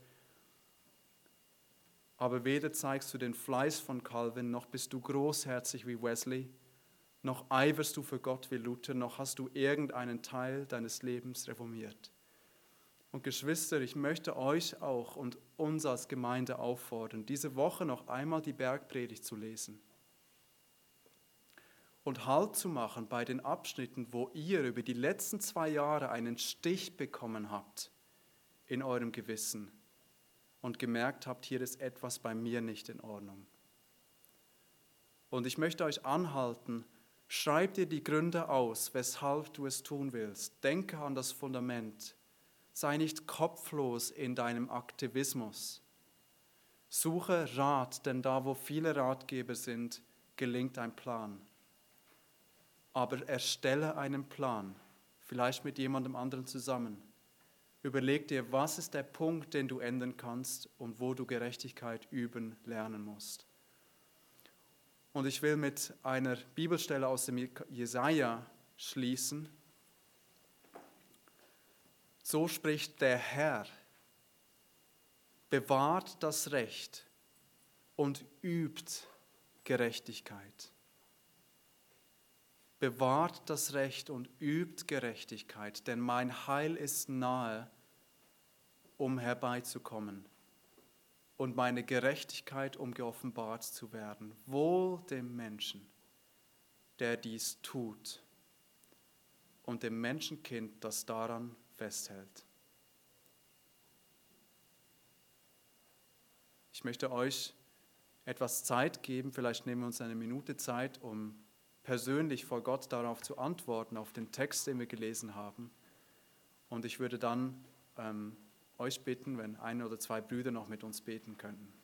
Aber weder zeigst du den Fleiß von Calvin, noch bist du großherzig wie Wesley, noch eiferst du für Gott wie Luther, noch hast du irgendeinen Teil deines Lebens reformiert. Und Geschwister, ich möchte euch auch und uns als Gemeinde auffordern, diese Woche noch einmal die Bergpredigt zu lesen und Halt zu machen bei den Abschnitten, wo ihr über die letzten zwei Jahre einen Stich bekommen habt in eurem Gewissen und gemerkt habt, hier ist etwas bei mir nicht in Ordnung. Und ich möchte euch anhalten, schreib dir die Gründe aus, weshalb du es tun willst. Denke an das Fundament. Sei nicht kopflos in deinem Aktivismus. Suche Rat, denn da, wo viele Ratgeber sind, gelingt ein Plan. Aber erstelle einen Plan, vielleicht mit jemandem anderen zusammen. Überleg dir, was ist der Punkt, den du ändern kannst und wo du Gerechtigkeit üben lernen musst. Und ich will mit einer Bibelstelle aus dem Jesaja schließen. So spricht der Herr: Bewahrt das Recht und übt Gerechtigkeit. Bewahrt das Recht und übt Gerechtigkeit, denn mein Heil ist nahe, um herbeizukommen, und meine Gerechtigkeit, um geoffenbart zu werden. Wohl dem Menschen, der dies tut, und dem Menschenkind, das daran festhält. Ich möchte euch etwas Zeit geben, vielleicht nehmen wir uns eine Minute Zeit, um persönlich vor Gott darauf zu antworten, auf den Text, den wir gelesen haben. Und ich würde dann ähm, euch bitten, wenn ein oder zwei Brüder noch mit uns beten könnten.